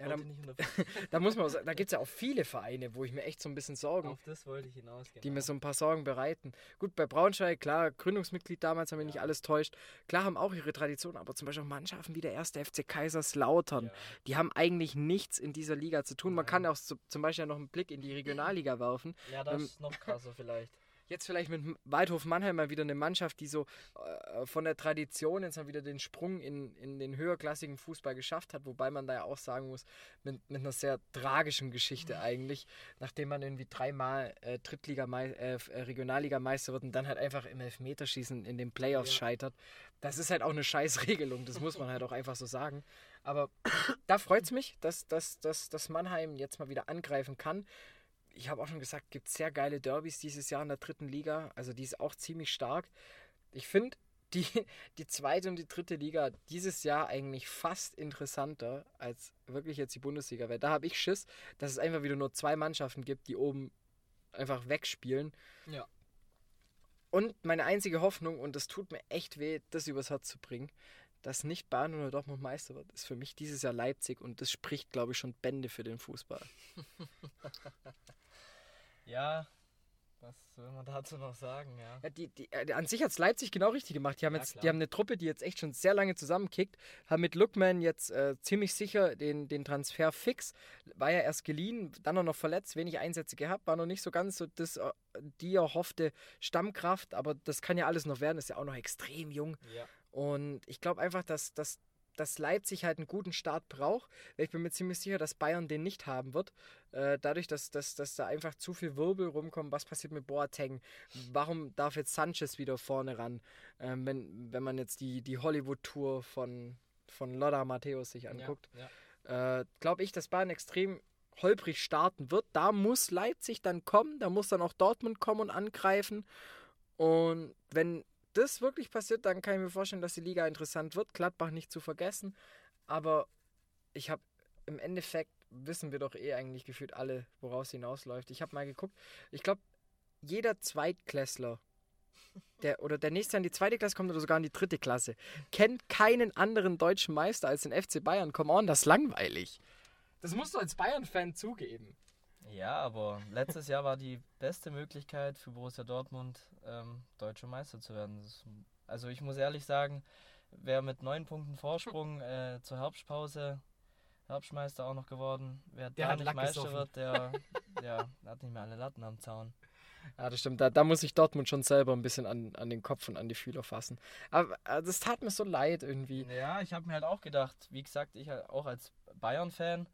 da muss man auch sagen, da gibt es ja auch viele Vereine, wo ich mir echt so ein bisschen Sorgen, auf das wollte ich hinaus, genau. Die mir so ein paar Sorgen bereiten. Gut, bei Braunschweig, klar, Gründungsmitglied damals, haben wir nicht alles täuscht. Klar, haben auch ihre Tradition, aber zum Beispiel auch Mannschaften wie der 1. FC Kaiserslautern, die haben eigentlich nichts in dieser Liga zu tun. Man kann auch zum Beispiel noch einen Blick in die Regionalliga werfen. Ja, das ist noch krasser vielleicht. Jetzt vielleicht mit Waldhof Mannheim mal wieder eine Mannschaft, die so von der Tradition jetzt mal wieder den Sprung in den höherklassigen Fußball geschafft hat, wobei man da ja auch sagen muss, mit einer sehr tragischen Geschichte eigentlich, nachdem man irgendwie 3-mal Regionalligameister wird und dann halt einfach im Elfmeterschießen in den Playoffs scheitert. Das ist halt auch eine Scheißregelung, das muss man halt auch einfach so sagen. Aber da freut es mich, dass Mannheim jetzt mal wieder angreifen kann. Ich habe auch schon gesagt, gibt sehr geile Derbys dieses Jahr in der dritten Liga. Also die ist auch ziemlich stark. Ich finde, die zweite und die dritte Liga dieses Jahr eigentlich fast interessanter als wirklich jetzt die Bundesliga, weil da habe ich Schiss, dass es einfach wieder nur 2 Mannschaften gibt, die oben einfach wegspielen. Ja. Und meine einzige Hoffnung, und das tut mir echt weh, das übers Herz zu bringen, dass nicht Bayern oder Dortmund Meister wird, ist für mich dieses Jahr Leipzig und das spricht, glaube ich, schon Bände für den Fußball. Ja, was will man dazu noch sagen, ja. Ja, an sich hat es Leipzig genau richtig gemacht. Die haben, Ja, jetzt, klar. die haben eine Truppe, die jetzt echt schon sehr lange zusammenkickt, haben mit Lookman jetzt ziemlich sicher den Transfer fix, war ja erst geliehen, dann auch noch verletzt, wenig Einsätze gehabt, war noch nicht so ganz so die erhoffte Stammkraft, aber das kann ja alles noch werden, ist ja auch noch extrem jung. Ja. Und ich glaube einfach, dass Leipzig halt einen guten Start braucht, weil ich bin mir ziemlich sicher, dass Bayern den nicht haben wird. Dadurch, dass da einfach zu viel Wirbel rumkommt, was passiert mit Boateng? Warum darf jetzt Sanchez wieder vorne ran? Wenn man jetzt die Hollywood-Tour von Lothar Matthäus sich anguckt, glaube ich, dass Bayern extrem holprig starten wird. Da muss Leipzig dann kommen, da muss dann auch Dortmund kommen und angreifen. Und wenn das wirklich passiert, dann kann ich mir vorstellen, dass die Liga interessant wird. Gladbach nicht zu vergessen. Aber ich habe im Endeffekt, wissen wir doch eigentlich gefühlt alle, woraus es hinausläuft. Ich habe mal geguckt, ich glaube, jeder Zweitklässler, der nächstes Jahr in die zweite Klasse kommt oder sogar in die dritte Klasse, kennt keinen anderen deutschen Meister als den FC Bayern. Come on, das ist langweilig. Das musst du als Bayern-Fan zugeben. Ja, aber letztes Jahr war die beste Möglichkeit für Borussia Dortmund, deutscher Meister zu werden. Also ich muss ehrlich sagen, wer mit 9 Punkten Vorsprung zur Herbstpause Herbstmeister auch noch geworden, wer Der da hat nicht Lack Meister gesoffen. wird, der hat nicht mehr alle Latten am Zaun. Ja, das stimmt. Da muss sich Dortmund schon selber ein bisschen an den Kopf und an die Fühler fassen. Aber das tat mir so leid irgendwie. Ja, ich habe mir halt auch gedacht, wie gesagt, ich halt auch als Bayern-Fan,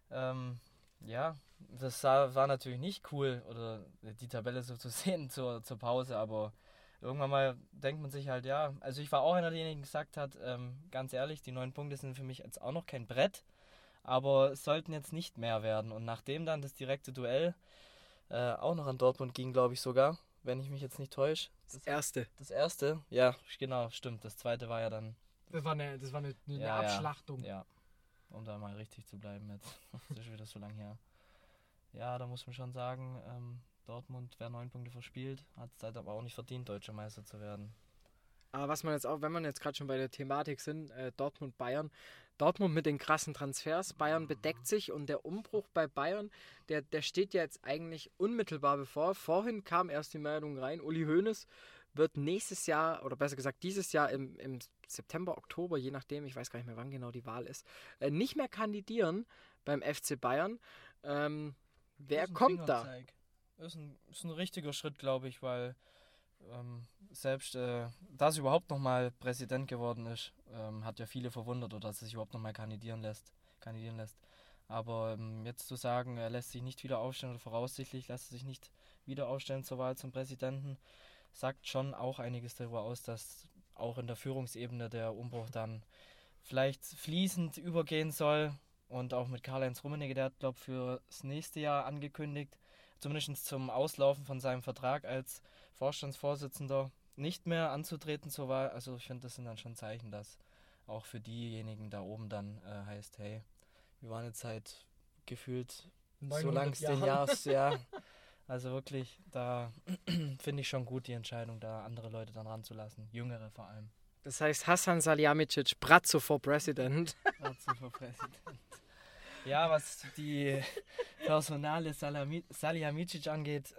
ja, das war natürlich nicht cool, oder die Tabelle so zu sehen zur Pause, aber irgendwann mal denkt man sich halt, ja, also ich war auch einer derjenigen, der gesagt hat, ganz ehrlich, die 9 Punkte sind für mich jetzt auch noch kein Brett, aber es sollten jetzt nicht mehr werden. Und nachdem dann das direkte Duell auch noch an Dortmund ging, glaube ich sogar, wenn ich mich jetzt nicht täusche. Das erste. Das erste? Ja, genau, stimmt. Das zweite war ja dann... Das war eine Ja, Abschlachtung. Ja, um da mal richtig zu bleiben jetzt. Das ist wieder so lange her. Ja, da muss man schon sagen, Dortmund, wer 9 Punkte verspielt, hat es halt aber auch nicht verdient, deutscher Meister zu werden. Aber was man jetzt auch, wenn man jetzt gerade schon bei der Thematik sind, Dortmund-Bayern, Dortmund mit den krassen Transfers, Bayern bedeckt sich und der Umbruch bei Bayern, der steht ja jetzt eigentlich unmittelbar bevor. Vorhin kam erst die Meldung rein, Uli Hoeneß wird nächstes Jahr, oder besser gesagt dieses Jahr im September, Oktober, je nachdem, ich weiß gar nicht mehr, wann genau die Wahl ist, nicht mehr kandidieren beim FC Bayern. Wer kommt da? Ist ein richtiger Schritt, glaube ich, weil selbst, dass er überhaupt nochmal Präsident geworden ist, hat ja viele verwundert, oder dass er sich überhaupt nochmal kandidieren lässt. Aber jetzt zu sagen, er lässt sich nicht wieder aufstellen, oder voraussichtlich lässt er sich nicht wieder aufstellen zur Wahl zum Präsidenten, sagt schon auch einiges darüber aus, dass auch in der Führungsebene der Umbruch dann vielleicht fließend übergehen soll. Und auch mit Karl-Heinz Rummenigge, der hat, glaube ich, für das nächste Jahr angekündigt, zumindest zum Auslaufen von seinem Vertrag als Vorstandsvorsitzender nicht mehr anzutreten zur Wahl. Also ich finde, das sind dann schon Zeichen, dass auch für diejenigen da oben dann heißt, hey, wir waren jetzt seit gefühlt so lang es den Jahres, ja. Also wirklich, da finde ich schon gut die Entscheidung, da andere Leute dann ranzulassen, jüngere vor allem. Das heißt Hasan Salihamidzic, Brazzo for President. Brazzo for President. Ja, was die Personale Salihamidzic angeht,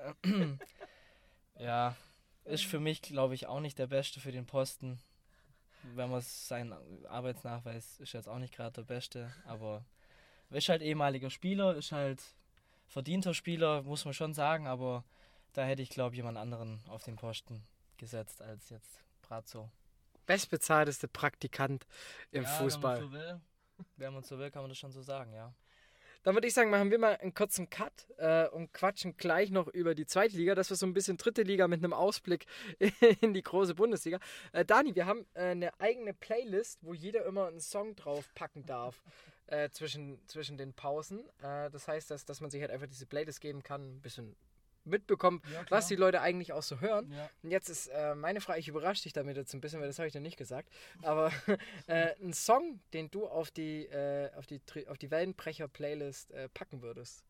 ja, ist für mich, glaube ich, auch nicht der Beste für den Posten. Wenn man seinen Arbeitsnachweis ist jetzt auch nicht gerade der Beste, aber ist halt ehemaliger Spieler, ist halt verdienter Spieler, muss man schon sagen, aber da hätte ich, glaube ich, jemand anderen auf den Posten gesetzt als jetzt Brazzo. Bestbezahlteste Praktikant im Fußball. Wenn man so will, kann man das schon so sagen, ja. Dann würde ich sagen, machen wir mal einen kurzen Cut und quatschen gleich noch über die zweite Liga. Das war so ein bisschen dritte Liga mit einem Ausblick in die große Bundesliga. Dani, wir haben eine eigene Playlist, wo jeder immer einen Song drauf packen darf zwischen den Pausen. Das heißt, dass man sich halt einfach diese Playlist geben kann, ein bisschen mitbekommen, Ja, klar. was die Leute eigentlich auch so hören. Ja. Und jetzt ist meine Frage, ich überrasche dich damit jetzt ein bisschen, weil das habe ich dir nicht gesagt, aber ein Song, den du auf die Wellenbrecher-Playlist packen würdest.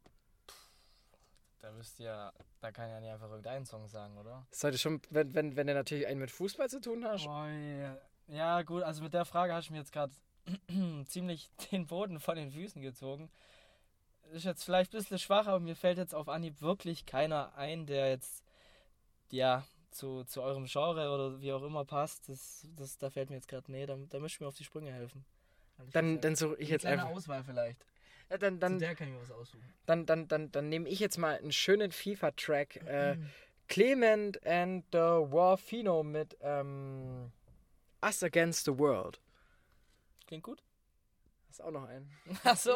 Da kann ja nicht einfach irgendeinen Song sagen, oder? Das sollte schon, wenn du natürlich einen mit Fußball zu tun hast. Oh, ja. Ja, gut, also mit der Frage hast du mir jetzt gerade ziemlich den Boden von den Füßen gezogen. Ist jetzt vielleicht ein bisschen schwach, aber mir fällt jetzt auf Anhieb wirklich keiner ein, der jetzt ja zu eurem Genre oder wie auch immer passt. Da fällt mir jetzt gerade, da müsst ihr mir auf die Sprünge helfen. Dann suche ich jetzt einfach. Auswahl vielleicht. Ja, dann der kann ich mir was aussuchen. Dann nehme ich jetzt mal einen schönen FIFA-Track. Clement and the Warfino mit Us Against the World. Klingt gut. Hast auch noch einen. Achso.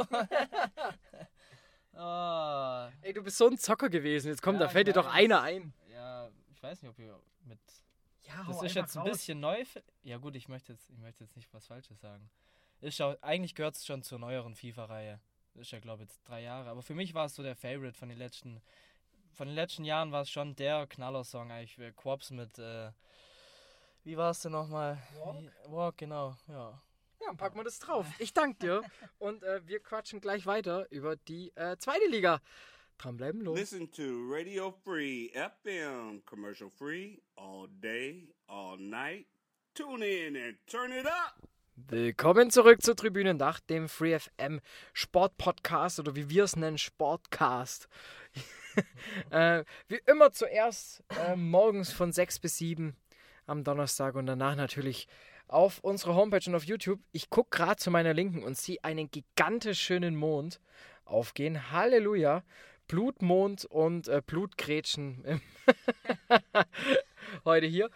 Oh. Ey, du bist so ein Zocker gewesen. Jetzt komm, Ja, da fällt dir ich doch weiß. einer ein. Ja, ich weiß nicht, ob ihr mit. Ja, Das ist jetzt ein bisschen neu. Ja gut, ich möchte jetzt nicht was Falsches sagen. Eigentlich gehört es schon zur neueren FIFA-Reihe. Ist ja, glaube ich, jetzt 3 Jahre. Aber für mich war es so der Favorite von den letzten Jahren war es schon der Knaller-Song eigentlich. Quops mit, wie war es denn nochmal? Walk, genau, ja. Ja, dann packen wir das drauf. Ich danke dir. Und wir quatschen gleich weiter über die zweite Liga. Dranbleiben, los. Listen to Radio Free FM, commercial free, all day, all night. Tune in and turn it up. Willkommen zurück zu Tribünendach, dem Free FM Sport Podcast oder wie wir es nennen, Sportcast. Wie immer zuerst morgens von 6 bis 7 am Donnerstag und danach natürlich auf unserer Homepage und auf YouTube. Ich gucke gerade zu meiner Linken und sehe einen gigantisch schönen Mond aufgehen. Halleluja. Blutmond und Blutgrätschen heute hier.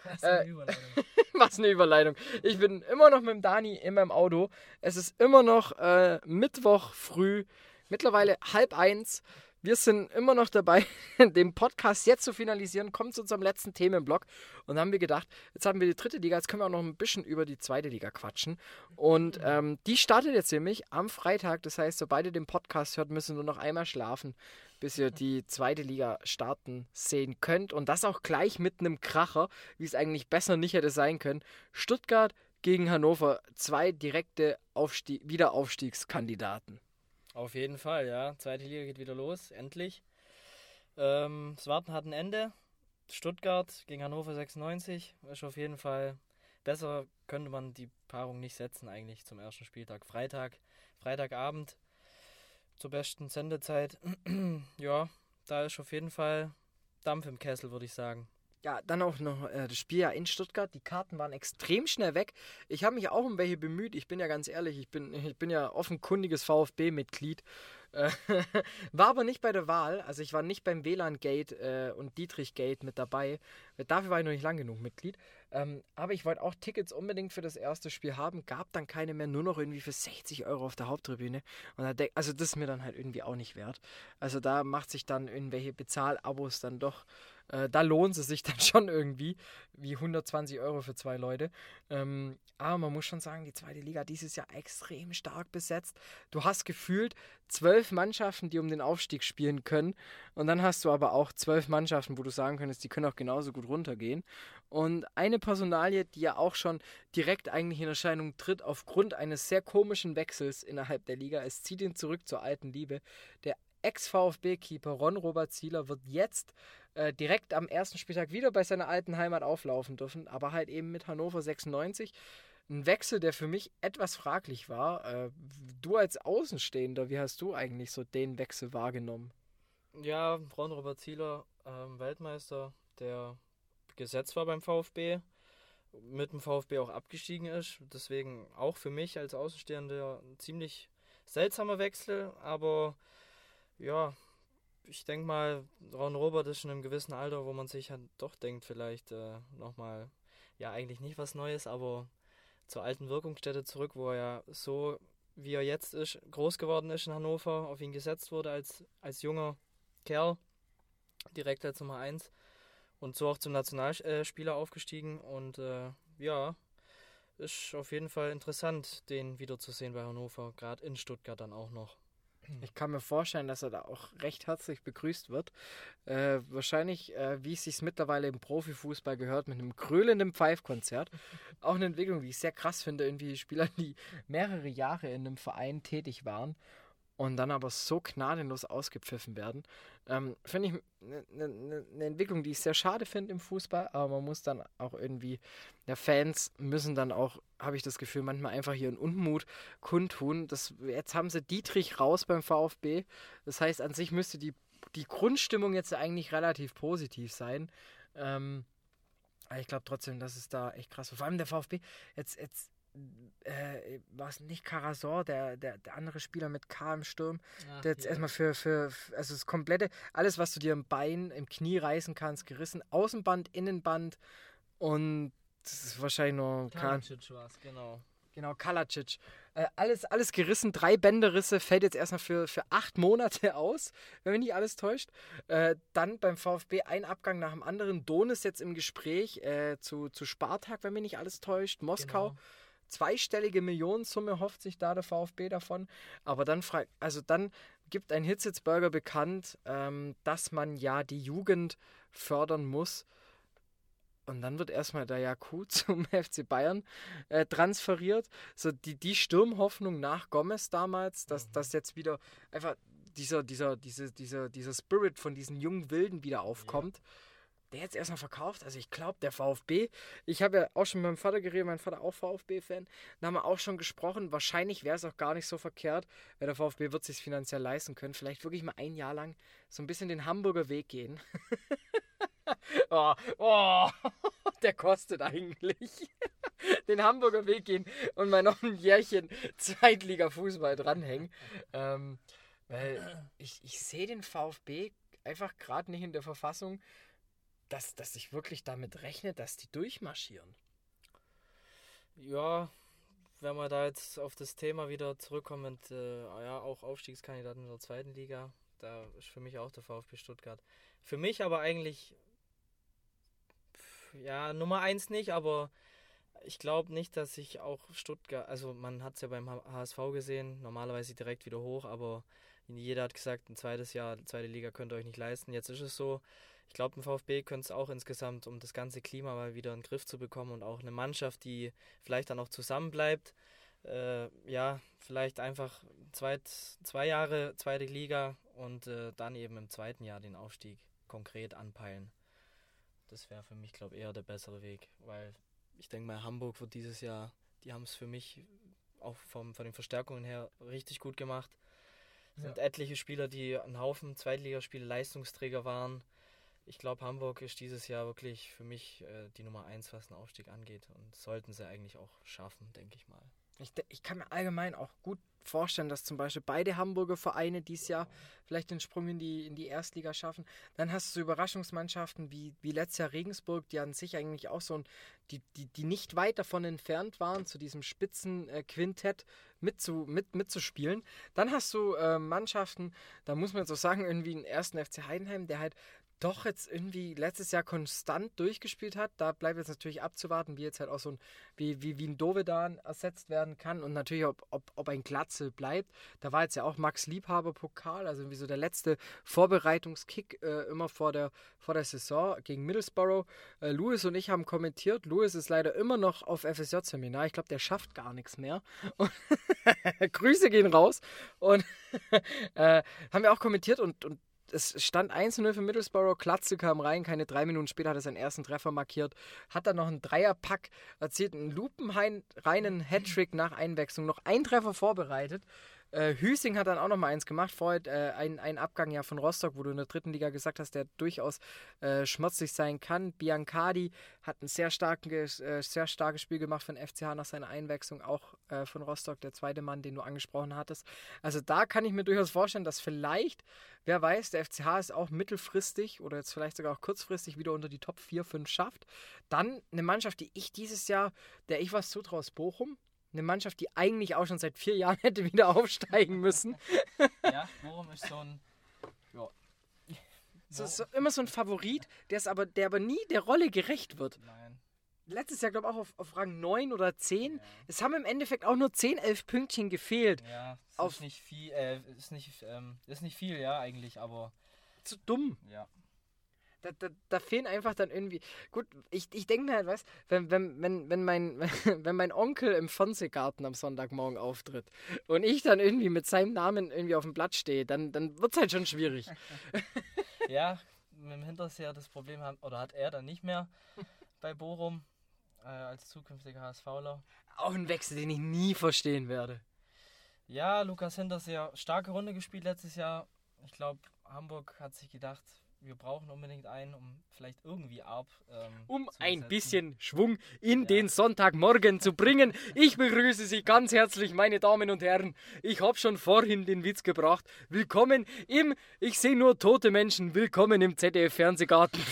Was eine Überleitung. Ich bin immer noch mit dem Dani in meinem Auto. Es ist immer noch Mittwoch früh, mittlerweile 12:30. Wir sind immer noch dabei, den Podcast jetzt zu finalisieren. Kommt zu unserem letzten Themenblock. Und dann haben wir gedacht, jetzt haben wir die dritte Liga, jetzt können wir auch noch ein bisschen über die zweite Liga quatschen. Und die startet jetzt nämlich am Freitag. Das heißt, sobald ihr den Podcast hört, müsst ihr nur noch einmal schlafen, bis ihr die zweite Liga starten sehen könnt. Und das auch gleich mit einem Kracher, wie es eigentlich besser nicht hätte sein können. Stuttgart gegen Hannover, 2 direkte Wiederaufstiegskandidaten. Auf jeden Fall, ja. Zweite Liga geht wieder los, endlich. Das Warten hat ein Ende. Stuttgart gegen Hannover 96 ist auf jeden Fall besser, könnte man die Paarung nicht setzen eigentlich zum ersten Spieltag. Freitagabend zur besten Sendezeit. Ja, da ist auf jeden Fall Dampf im Kessel, würde ich sagen. Ja, dann auch noch das Spiel ja in Stuttgart. Die Karten waren extrem schnell weg. Ich habe mich auch um welche bemüht. Ich bin ja ganz ehrlich, ich bin ja offenkundiges VfB-Mitglied. War aber nicht bei der Wahl. Also ich war nicht beim WLAN-Gate und Dietrich-Gate mit dabei. Dafür war ich noch nicht lang genug Mitglied. Aber ich wollte auch Tickets unbedingt für das erste Spiel haben. Gab dann keine mehr, nur noch irgendwie für 60 € auf der Haupttribüne. Und also das ist mir dann halt irgendwie auch nicht wert. Also da macht sich dann irgendwelche Bezahlabos dann doch. Da lohnt es sich dann schon irgendwie, wie 120 € für 2 Leute. Aber man muss schon sagen, die zweite Liga dieses Jahr extrem stark besetzt. Du hast gefühlt 12 Mannschaften, die um den Aufstieg spielen können. Und dann hast du aber auch 12 Mannschaften, wo du sagen könntest, die können auch genauso gut runtergehen. Und eine Personalie, die ja auch schon direkt eigentlich in Erscheinung tritt, aufgrund eines sehr komischen Wechsels innerhalb der Liga. Es zieht ihn zurück zur alten Liebe. Der Ex-VfB-Keeper Ron-Robert Zieler wird jetzt direkt am ersten Spieltag wieder bei seiner alten Heimat auflaufen dürfen, aber halt eben mit Hannover 96. Ein Wechsel, der für mich etwas fraglich war. Du als Außenstehender, wie hast du eigentlich so den Wechsel wahrgenommen? Ja, Ron-Robert Zieler, Weltmeister, der gesetzt war beim VfB, mit dem VfB auch abgestiegen ist. Deswegen auch für mich als Außenstehender ein ziemlich seltsamer Wechsel, aber ja, ich denke mal, Ron-Robert ist in einem gewissen Alter, wo man sich halt doch denkt, vielleicht nochmal, ja eigentlich nicht was Neues, aber zur alten Wirkungsstätte zurück, wo er ja so, wie er jetzt ist, groß geworden ist in Hannover, auf ihn gesetzt wurde als junger Kerl, direkt als Nummer 1 und so auch zum Nationalspieler aufgestiegen und ja, ist auf jeden Fall interessant, den wiederzusehen bei Hannover, gerade in Stuttgart dann auch noch. Ich kann mir vorstellen, dass er da auch recht herzlich begrüßt wird. Wahrscheinlich, wie es sich mittlerweile im Profifußball gehört, mit einem gröhlenden Pfeifkonzert. Auch eine Entwicklung, die ich sehr krass finde, irgendwie Spieler, die mehrere Jahre in einem Verein tätig waren und dann aber so gnadenlos ausgepfiffen werden. Finde ich eine Entwicklung, die ich sehr schade finde im Fußball, aber man muss dann auch irgendwie, Fans müssen dann auch, habe ich das Gefühl, manchmal einfach ihren Unmut kundtun. Jetzt haben sie Dietrich raus beim VfB, das heißt, an sich müsste die Grundstimmung jetzt eigentlich relativ positiv sein. Aber ich glaube trotzdem, dass es da echt krass war. Vor allem der VfB, jetzt war es nicht Karasor, der andere Spieler mit K im Sturm, der jetzt erstmal für also das komplette, alles, was du dir im Bein, im Knie reißen kannst, gerissen, Außenband, Innenband und das ist wahrscheinlich nur Kalacic war es, genau. Genau, Kalacic. Alles gerissen, 3 Bänderrisse, fällt jetzt erstmal für 8 Monate aus, wenn mich nicht alles täuscht. Dann beim VfB ein Abgang nach dem anderen. Don ist jetzt im Gespräch zu Spartak, wenn mich nicht alles täuscht. Moskau. Genau. 2-stellige Millionensumme hofft sich da der VfB davon. Aber dann gibt ein Hitzelsberger bekannt, dass man ja die Jugend fördern muss. Und dann wird erstmal der Jaku zum FC Bayern transferiert. So die Sturmhoffnung nach Gomez damals, dass jetzt wieder einfach dieser Spirit von diesen jungen Wilden wieder aufkommt. Ja. Der jetzt erstmal verkauft. Also ich glaube, der VfB, ich habe ja auch schon mit meinem Vater geredet, mein Vater auch VfB-Fan, da haben wir auch schon gesprochen, wahrscheinlich wäre es auch gar nicht so verkehrt, weil der VfB wird es sich finanziell leisten können, vielleicht wirklich mal ein Jahr lang so ein bisschen den Hamburger Weg gehen. Der kostet eigentlich. Den Hamburger Weg gehen und mal noch ein Jährchen Zweitliga-Fußball dranhängen. Weil ich sehe den VfB einfach gerade nicht in der Verfassung, dass ich wirklich damit rechne, dass die durchmarschieren. Ja, wenn wir da jetzt auf das Thema wieder zurückkommen, auch Aufstiegskandidaten in der zweiten Liga, da ist für mich auch der VfB Stuttgart. Für mich aber eigentlich, Nummer 1 nicht, aber ich glaube nicht, dass ich auch Stuttgart, also man hat es ja beim HSV gesehen, normalerweise direkt wieder hoch, aber jeder hat gesagt, ein zweites Jahr, zweite Liga könnt ihr euch nicht leisten. Jetzt ist es so, ich glaube, im VfB könnte es auch insgesamt, um das ganze Klima mal wieder in den Griff zu bekommen und auch eine Mannschaft, die vielleicht dann auch zusammenbleibt, vielleicht einfach 2 Jahre zweite Liga und dann eben im zweiten Jahr den Aufstieg konkret anpeilen. Das wäre für mich, glaube ich, eher der bessere Weg, weil ich denke mal, Hamburg wird dieses Jahr, die haben es für mich auch von den Verstärkungen her richtig gut gemacht. Es sind etliche Spieler, die einen Haufen Zweitligaspiele Leistungsträger waren. Ich glaube, Hamburg ist dieses Jahr wirklich für mich die Nummer 1, was den Aufstieg angeht. Und sollten sie eigentlich auch schaffen, denke ich mal. Ich kann mir allgemein auch gut vorstellen, dass zum Beispiel beide Hamburger Vereine dieses Jahr vielleicht den Sprung in die Erstliga schaffen. Dann hast du so Überraschungsmannschaften wie letztes Jahr Regensburg, die an sich eigentlich auch so die nicht weit davon entfernt waren, zu diesem Spitzenquintett mitzuspielen. Dann hast du Mannschaften, da muss man jetzt auch sagen, irgendwie den ersten FC Heidenheim, der halt doch jetzt irgendwie letztes Jahr konstant durchgespielt hat. Da bleibt jetzt natürlich abzuwarten, wie jetzt halt auch so wie ein Dovedan ersetzt werden kann und natürlich, ob ein Glatzel bleibt. Da war jetzt ja auch Max Liebhaber Pokal, also irgendwie so der letzte Vorbereitungskick immer vor der Saison gegen Middlesbrough. Louis und ich haben kommentiert. Louis ist leider immer noch auf FSJ-Seminar. Ich glaube, der schafft gar nichts mehr. Und Grüße gehen raus. Und haben wir auch kommentiert und es stand 1-0 für Middlesbrough, Glatzel kam rein, keine 3 Minuten später hat er seinen ersten Treffer markiert, hat dann noch einen Dreierpack erzielt, einen lupenreinen Hattrick nach Einwechslung, noch einen Treffer vorbereitet. Hüsing hat dann auch noch mal eins gemacht, vorher ein Abgang ja von Rostock, wo du in der dritten Liga gesagt hast, der durchaus schmerzlich sein kann. Biancardi hat ein sehr starkes Spiel gemacht von FCH nach seiner Einwechslung, auch von Rostock, der zweite Mann, den du angesprochen hattest. Also da kann ich mir durchaus vorstellen, dass vielleicht, wer weiß, der FCH es auch mittelfristig oder jetzt vielleicht sogar auch kurzfristig wieder unter die Top 4, 5 schafft. Dann eine Mannschaft, die ich dieses Jahr, der ich was zutraue, ist Bochum. Eine Mannschaft, die eigentlich auch schon seit 4 Jahren hätte wieder aufsteigen müssen. Ja, Bochum ist so ein... Ja. So immer so ein Favorit, der aber nie der Rolle gerecht wird. Nein. letztes Jahr, glaube ich, auch auf Rang 9 oder 10. Ja. Es haben im Endeffekt auch nur 10, 11 Pünktchen gefehlt. Ja, ist nicht viel, ist nicht viel, ja, eigentlich, aber... Zu dumm. Ja. Da fehlen einfach dann irgendwie... Gut, ich denke mir halt, weißt wenn mein Onkel im Fernsehgarten am Sonntagmorgen auftritt und ich dann irgendwie mit seinem Namen irgendwie auf dem Blatt stehe, dann wird es halt schon schwierig. Ja, mit dem Hinterseher das Problem hat er dann nicht mehr bei Bochum als zukünftiger HSVler. Auch ein Wechsel, den ich nie verstehen werde. Ja, Lukas Hinterseher, starke Runde gespielt letztes Jahr. Ich glaube, Hamburg hat sich gedacht, wir brauchen unbedingt einen, um vielleicht irgendwie ein bisschen Schwung in den Sonntagmorgen zu bringen. Ich begrüße Sie ganz herzlich, meine Damen und Herren. Ich habe schon vorhin den Witz gebracht. Willkommen ich sehe nur tote Menschen, willkommen im ZDF-Fernsehgarten.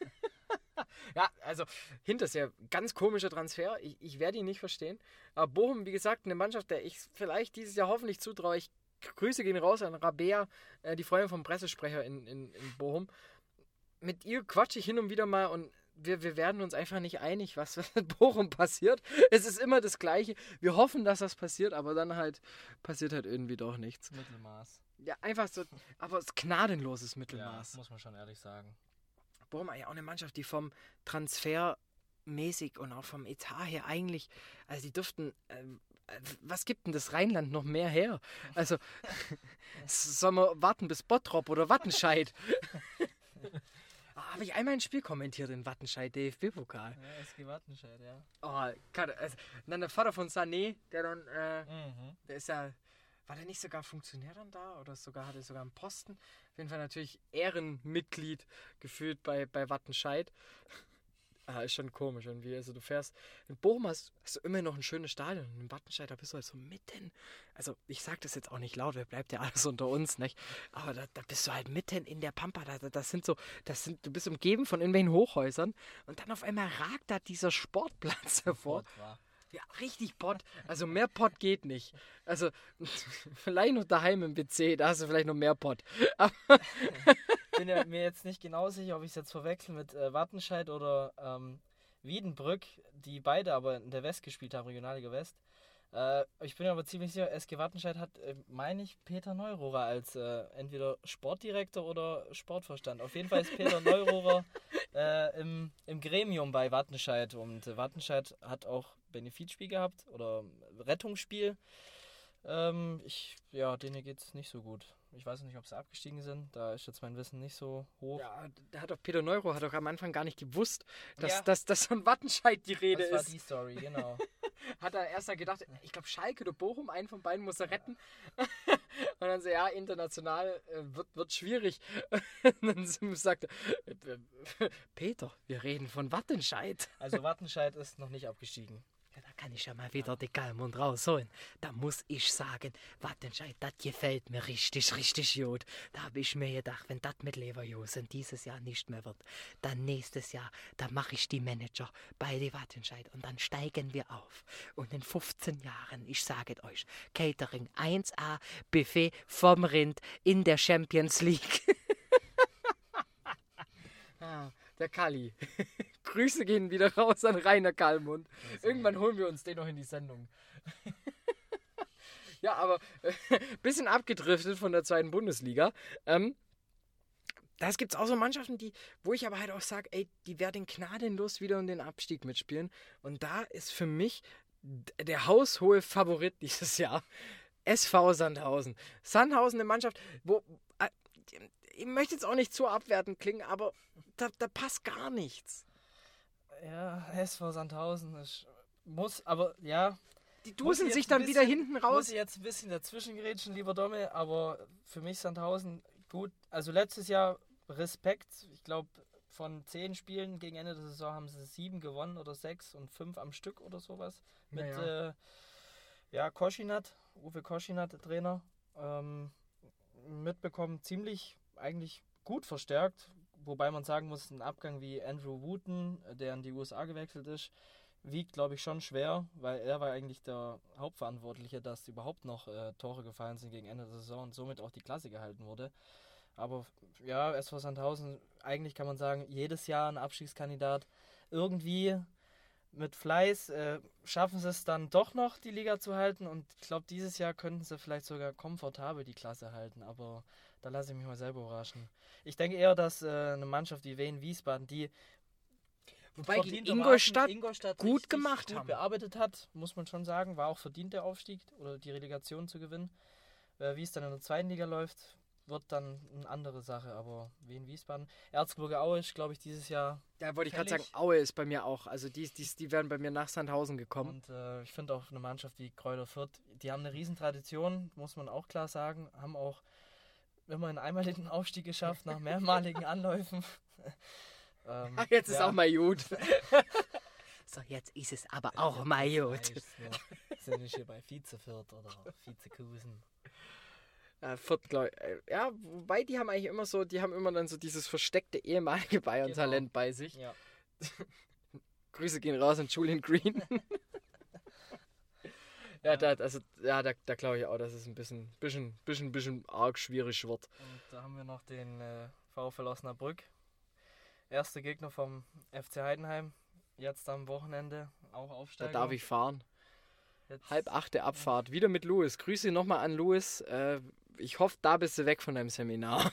Ja, also Hinterseher, ganz komischer Transfer. Ich werde ihn nicht verstehen. Aber Bochum, wie gesagt, eine Mannschaft, der ich vielleicht dieses Jahr hoffentlich zutraue. Ich Grüße gehen raus an Rabea, die Freundin vom Pressesprecher in Bochum. Mit ihr quatsche ich hin und wieder mal und wir werden uns einfach nicht einig, was mit Bochum passiert. Es ist immer das Gleiche. Wir hoffen, dass das passiert, aber dann halt passiert halt irgendwie doch nichts. Mittelmaß. Ja, einfach so, aber es ist gnadenloses Mittelmaß. Ja, muss man schon ehrlich sagen. Bochum ja auch eine Mannschaft, die vom Transfer mäßig und auch vom Etat her eigentlich, also die dürften... was gibt denn das Rheinland noch mehr her? Also, sollen wir warten bis Bottrop oder Wattenscheid? Habe ich einmal ein Spiel kommentiert in Wattenscheid, DFB-Pokal. Ja, SG Wattenscheid, ja. Oh, dann der Vater von Sané, der dann, der ist ja, war der nicht sogar Funktionär dann da? Oder hatte sogar einen Posten? Auf jeden Fall natürlich Ehrenmitglied gefühlt bei Wattenscheid. Ist schon komisch irgendwie. Also du fährst, in Bochum hast du immer noch ein schönes Stadion. In Wattenscheid, da bist du halt so mitten. Also ich sag das jetzt auch nicht laut, wer bleibt ja alles unter uns, nicht? Aber da bist du halt mitten in der Pampa. Du bist umgeben von irgendwelchen Hochhäusern und dann auf einmal ragt da dieser Sportplatz hervor. Ja, richtig Pott. Also mehr Pott geht nicht. Also vielleicht noch daheim im PC, da hast du vielleicht noch mehr Pott. Ich bin mir jetzt nicht genau sicher, ob ich es jetzt verwechsel mit Wattenscheid oder Wiedenbrück, die beide aber in der West gespielt haben, Regionalliga West. Ich bin aber ziemlich sicher, SG Wattenscheid hat, meine ich, Peter Neurohrer als entweder Sportdirektor oder Sportvorstand. Auf jeden Fall ist Peter Neurohrer im Gremium bei Wattenscheid und Wattenscheid hat auch Benefizspiel gehabt oder Rettungsspiel. Denen geht es nicht so gut. Ich weiß nicht, ob sie abgestiegen sind. Da ist jetzt mein Wissen nicht so hoch. Ja, Peter Neuro hat doch am Anfang gar nicht gewusst, dass von Wattenscheid die Rede ist. Das war die Story, genau. Hat er erst gedacht, ich glaube Schalke oder Bochum, einen von beiden muss er retten. Und dann so, ja, international wird schwierig. Und dann sagt er, Peter, wir reden von Wattenscheid. Also Wattenscheid ist noch nicht abgestiegen. Ja, da kann ich ja mal wieder den Kalmund rausholen. Da muss ich sagen, Wattenscheid, das gefällt mir richtig, richtig gut. Da habe ich mir gedacht, wenn das mit Leverkusen dieses Jahr nicht mehr wird, dann nächstes Jahr, da mache ich die Manager bei die Wattenscheid und dann steigen wir auf. Und in 15 Jahren, ich sage es euch, Catering 1A, Buffet vom Rind in der Champions League. Der Kalli. Grüße gehen wieder raus an Rainer Kalmund. Irgendwann holen wir uns den noch in die Sendung. Ja, aber bisschen abgedriftet von der zweiten Bundesliga. Das gibt es auch so Mannschaften, wo ich aber halt auch sage, ey, die werden gnadenlos wieder um den Abstieg mitspielen. Und da ist für mich der haushohe Favorit dieses Jahr SV Sandhausen. Sandhausen, eine Mannschaft, wo... ich möchte jetzt auch nicht zu abwertend klingen, aber da passt gar nichts. Ja, SV Sandhausen aber ja. Die dusen sich dann wieder hinten raus. Muss ich jetzt ein bisschen dazwischen gerätschen, lieber Dommel, aber für mich Sandhausen gut. Also letztes Jahr Respekt. Ich glaube, von 10 Spielen gegen Ende der Saison haben sie 7 gewonnen oder 6 und 5 am Stück oder sowas. Mit Koschinat, Uwe Koschinat, der Trainer. Mitbekommen, ziemlich eigentlich gut verstärkt, wobei man sagen muss, ein Abgang wie Andrew Wooten, der in die USA gewechselt ist, wiegt, glaube ich, schon schwer, weil er war eigentlich der Hauptverantwortliche, dass überhaupt noch Tore gefallen sind gegen Ende der Saison und somit auch die Klasse gehalten wurde. Aber ja, SV Sandhausen, eigentlich kann man sagen, jedes Jahr ein Abstiegskandidat. Irgendwie mit Fleiß schaffen sie es dann doch noch, die Liga zu halten. Und ich glaube, dieses Jahr könnten sie vielleicht sogar komfortabel die Klasse halten. Aber da lasse ich mich mal selber überraschen. Ich denke eher, dass eine Mannschaft wie Wien Wiesbaden, die Wobei die verdientermaßen Ingolstadt gut richtig gemacht gut haben. bearbeitet hat, muss man schon sagen. War auch verdient der Aufstieg oder die Relegation zu gewinnen. Wie es dann in der zweiten Liga läuft, wird dann eine andere Sache. Aber Wien Wiesbaden, Erzgebirge Aue ist, glaube ich, dieses Jahr. Da wollte ich gerade sagen, fällig. Aue ist bei mir auch. Also die werden bei mir nach Sandhausen gekommen. Und ich finde auch eine Mannschaft wie Kräuter Fürth, die haben eine Riesentradition, muss man auch klar sagen. Haben auch immerhin einmal den Aufstieg geschafft, nach mehrmaligen Anläufen. Jetzt ist ja. auch mal gut. So, jetzt ist es aber auch mal gut. Sind wir hier bei Vize-Fürth oder Vizekusen. Fürth, ja, wobei die haben eigentlich immer so, die haben immer dann so dieses versteckte ehemalige Bayern-Talent bei sich. Ja. Grüße gehen raus an Julian Green. Da glaube ich auch, dass es ein bisschen arg schwierig wird. Und da haben wir noch den VfL Osnabrück. Erster Gegner vom FC Heidenheim. Jetzt am Wochenende auch Da Aufsteiger. darf ich fahren. Jetzt 7:30 Abfahrt. Wieder mit Louis. Grüße nochmal an Louis. Ich hoffe, da bist du weg von deinem Seminar.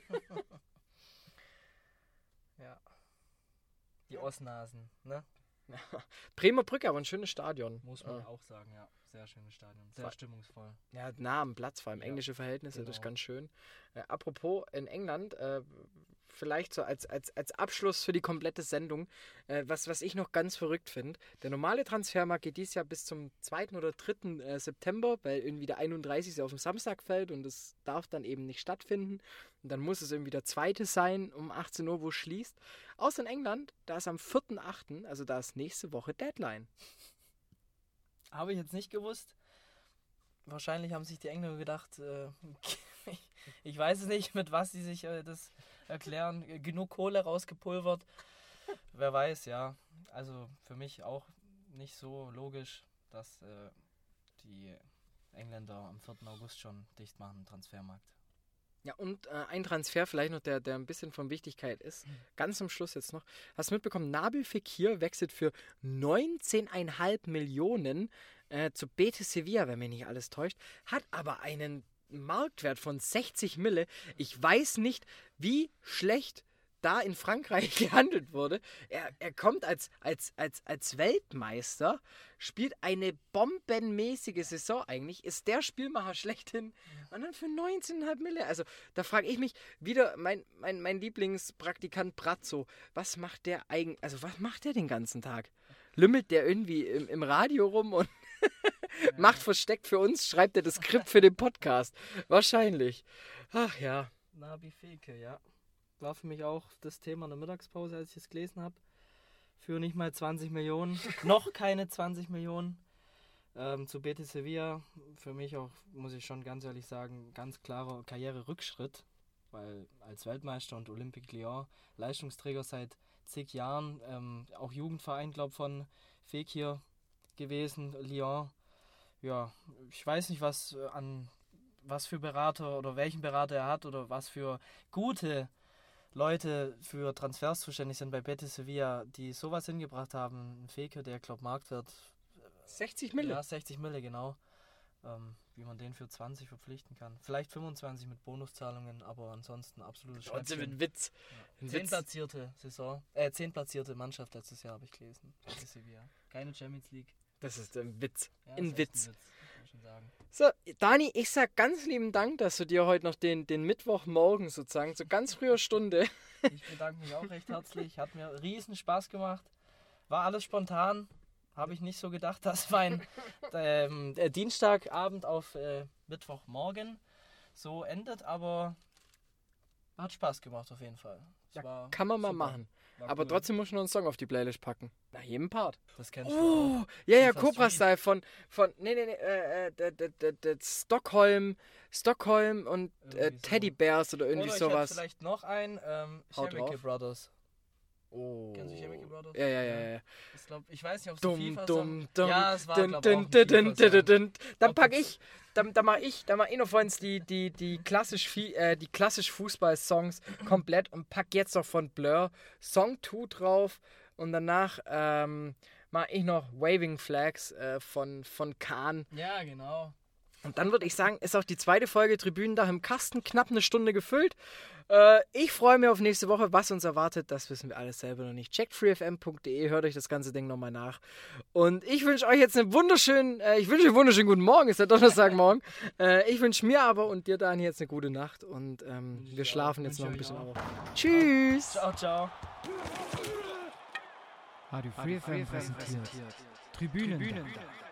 Ja. Die Osnasen, ne? Bremer Brücke, aber ein schönes Stadion. Muss man auch sagen, ja. Sehr schönes Stadion. Sehr stimmungsvoll. Ja, nah am Platz, vor allem Ja, englische Verhältnisse, das ist genau. ganz schön. Apropos in England, vielleicht so als Abschluss für die komplette Sendung, was ich noch ganz verrückt finde. Der normale Transfermarkt geht dieses Jahr bis zum 2. oder 3. September, weil irgendwie der 31. auf dem Samstag fällt und es darf dann eben nicht stattfinden. Und dann muss es irgendwie der 2. sein, um 18 Uhr, wo es schließt. Außer in England, da ist am 4.8., also da ist nächste Woche Deadline. Habe ich jetzt nicht gewusst. Wahrscheinlich haben sich die Engländer gedacht, ich weiß es nicht, mit was sie sich das erklären. Genug Kohle rausgepulvert. Wer weiß, ja. Also für mich auch nicht so logisch, dass die Engländer am 4. August schon dicht machen im Transfermarkt. Ja, und ein Transfer vielleicht noch, der ein bisschen von Wichtigkeit ist. Ganz zum Schluss jetzt noch. Hast du mitbekommen, Nabil Fekir wechselt für 19,5 Millionen zu Betis Sevilla, wenn mich nicht alles täuscht. Hat aber einen Marktwert von 60 Mille. Ich weiß nicht, wie schlecht da in Frankreich gehandelt wurde. Er kommt als Weltmeister, spielt eine bombenmäßige Saison eigentlich, ist der Spielmacher schlechthin und dann für 19,5 Mille. Also da frage ich mich wieder, mein Lieblingspraktikant Brazzo, was macht der eigentlich, also was macht der den ganzen Tag? Lümmelt der irgendwie im Radio rum und macht versteckt für uns, schreibt er das Skript für den Podcast? Wahrscheinlich. Ach ja. Nabi Fekir, ja. War für mich auch das Thema in der Mittagspause, als ich es gelesen habe. Für nicht mal 20 Millionen. Noch keine 20 Millionen. Zu Betis Sevilla. Für mich auch, muss ich schon ganz ehrlich sagen, ganz klarer Karriererückschritt. Weil als Weltmeister und Olympique Lyon, Leistungsträger seit zig Jahren, auch Jugendverein, glaube ich, von Fekir gewesen, Lyon. Ja, ich weiß nicht, was für Berater oder welchen Berater er hat oder was für gute Leute für Transfers zuständig sind bei Betis Sevilla, die sowas hingebracht haben. Ein Fekir, der, glaube Marktwert 60 Mille. Ja, 60 Mille, genau. Wie man den für 20 verpflichten kann. Vielleicht 25 mit Bonuszahlungen, aber ansonsten absolutes Trotzdem Schnäppchen. ein Witz. Ein Witz. 10 platzierte Mannschaft letztes Jahr, habe ich gelesen. Betis Sevilla. Keine Champions League. Das ist ein Witz. Ja, Ein ist echt Witz. muss man schon sagen. So, Dani, ich sag ganz lieben Dank, dass du dir heute noch den Mittwochmorgen sozusagen, zu ganz früher Stunde. Ich bedanke mich auch recht herzlich. Hat mir riesen Spaß gemacht. War alles spontan. Habe ich nicht so gedacht, dass mein Dienstagabend auf Mittwochmorgen so endet, aber hat Spaß gemacht auf jeden Fall. Es war Kann man mal super. machen. War Aber cool. trotzdem muss man noch einen Song auf die Playlist packen. Nach jedem Part. Das kennst du auch. Oh, ja, FIFA Cobra Street. Style von Stockholm und Irgendwie so. Teddy Bears oder irgendwie Oder ich sowas. hätte vielleicht noch ein Haut Chemical drauf. Brothers. Oh. Kennst du Chemical Brothers? Ja. Ich weiß nicht, ob es Dumm, FIFA dumm. Ja, es war, Dun, glaub ich, auch dun, ein dun, dun, FIFA-Song. dun, dun. Dann Ob pack jetzt- ich, da mach ich noch von uns die klassisch Fußball-Songs komplett und pack jetzt noch von Blur Song 2 drauf und danach mache ich noch Waving Flags von Kahn. Ja, genau. Und dann würde ich sagen, ist auch die zweite Folge Tribünendach im Kasten knapp eine Stunde gefüllt. Ich freue mich auf nächste Woche. Was uns erwartet, das wissen wir alles selber noch nicht. Checkt freefm.de, hört euch das ganze Ding nochmal nach. Und ich wünsche euch jetzt einen wunderschönen guten Morgen, ist ja Donnerstagmorgen. Ich wünsche mir aber und dir, Dani, jetzt eine gute Nacht. Und wir schlafen jetzt noch ein bisschen auf. Tschüss. Ciao, ciao. Radio Free FM präsentiert Tribünendach.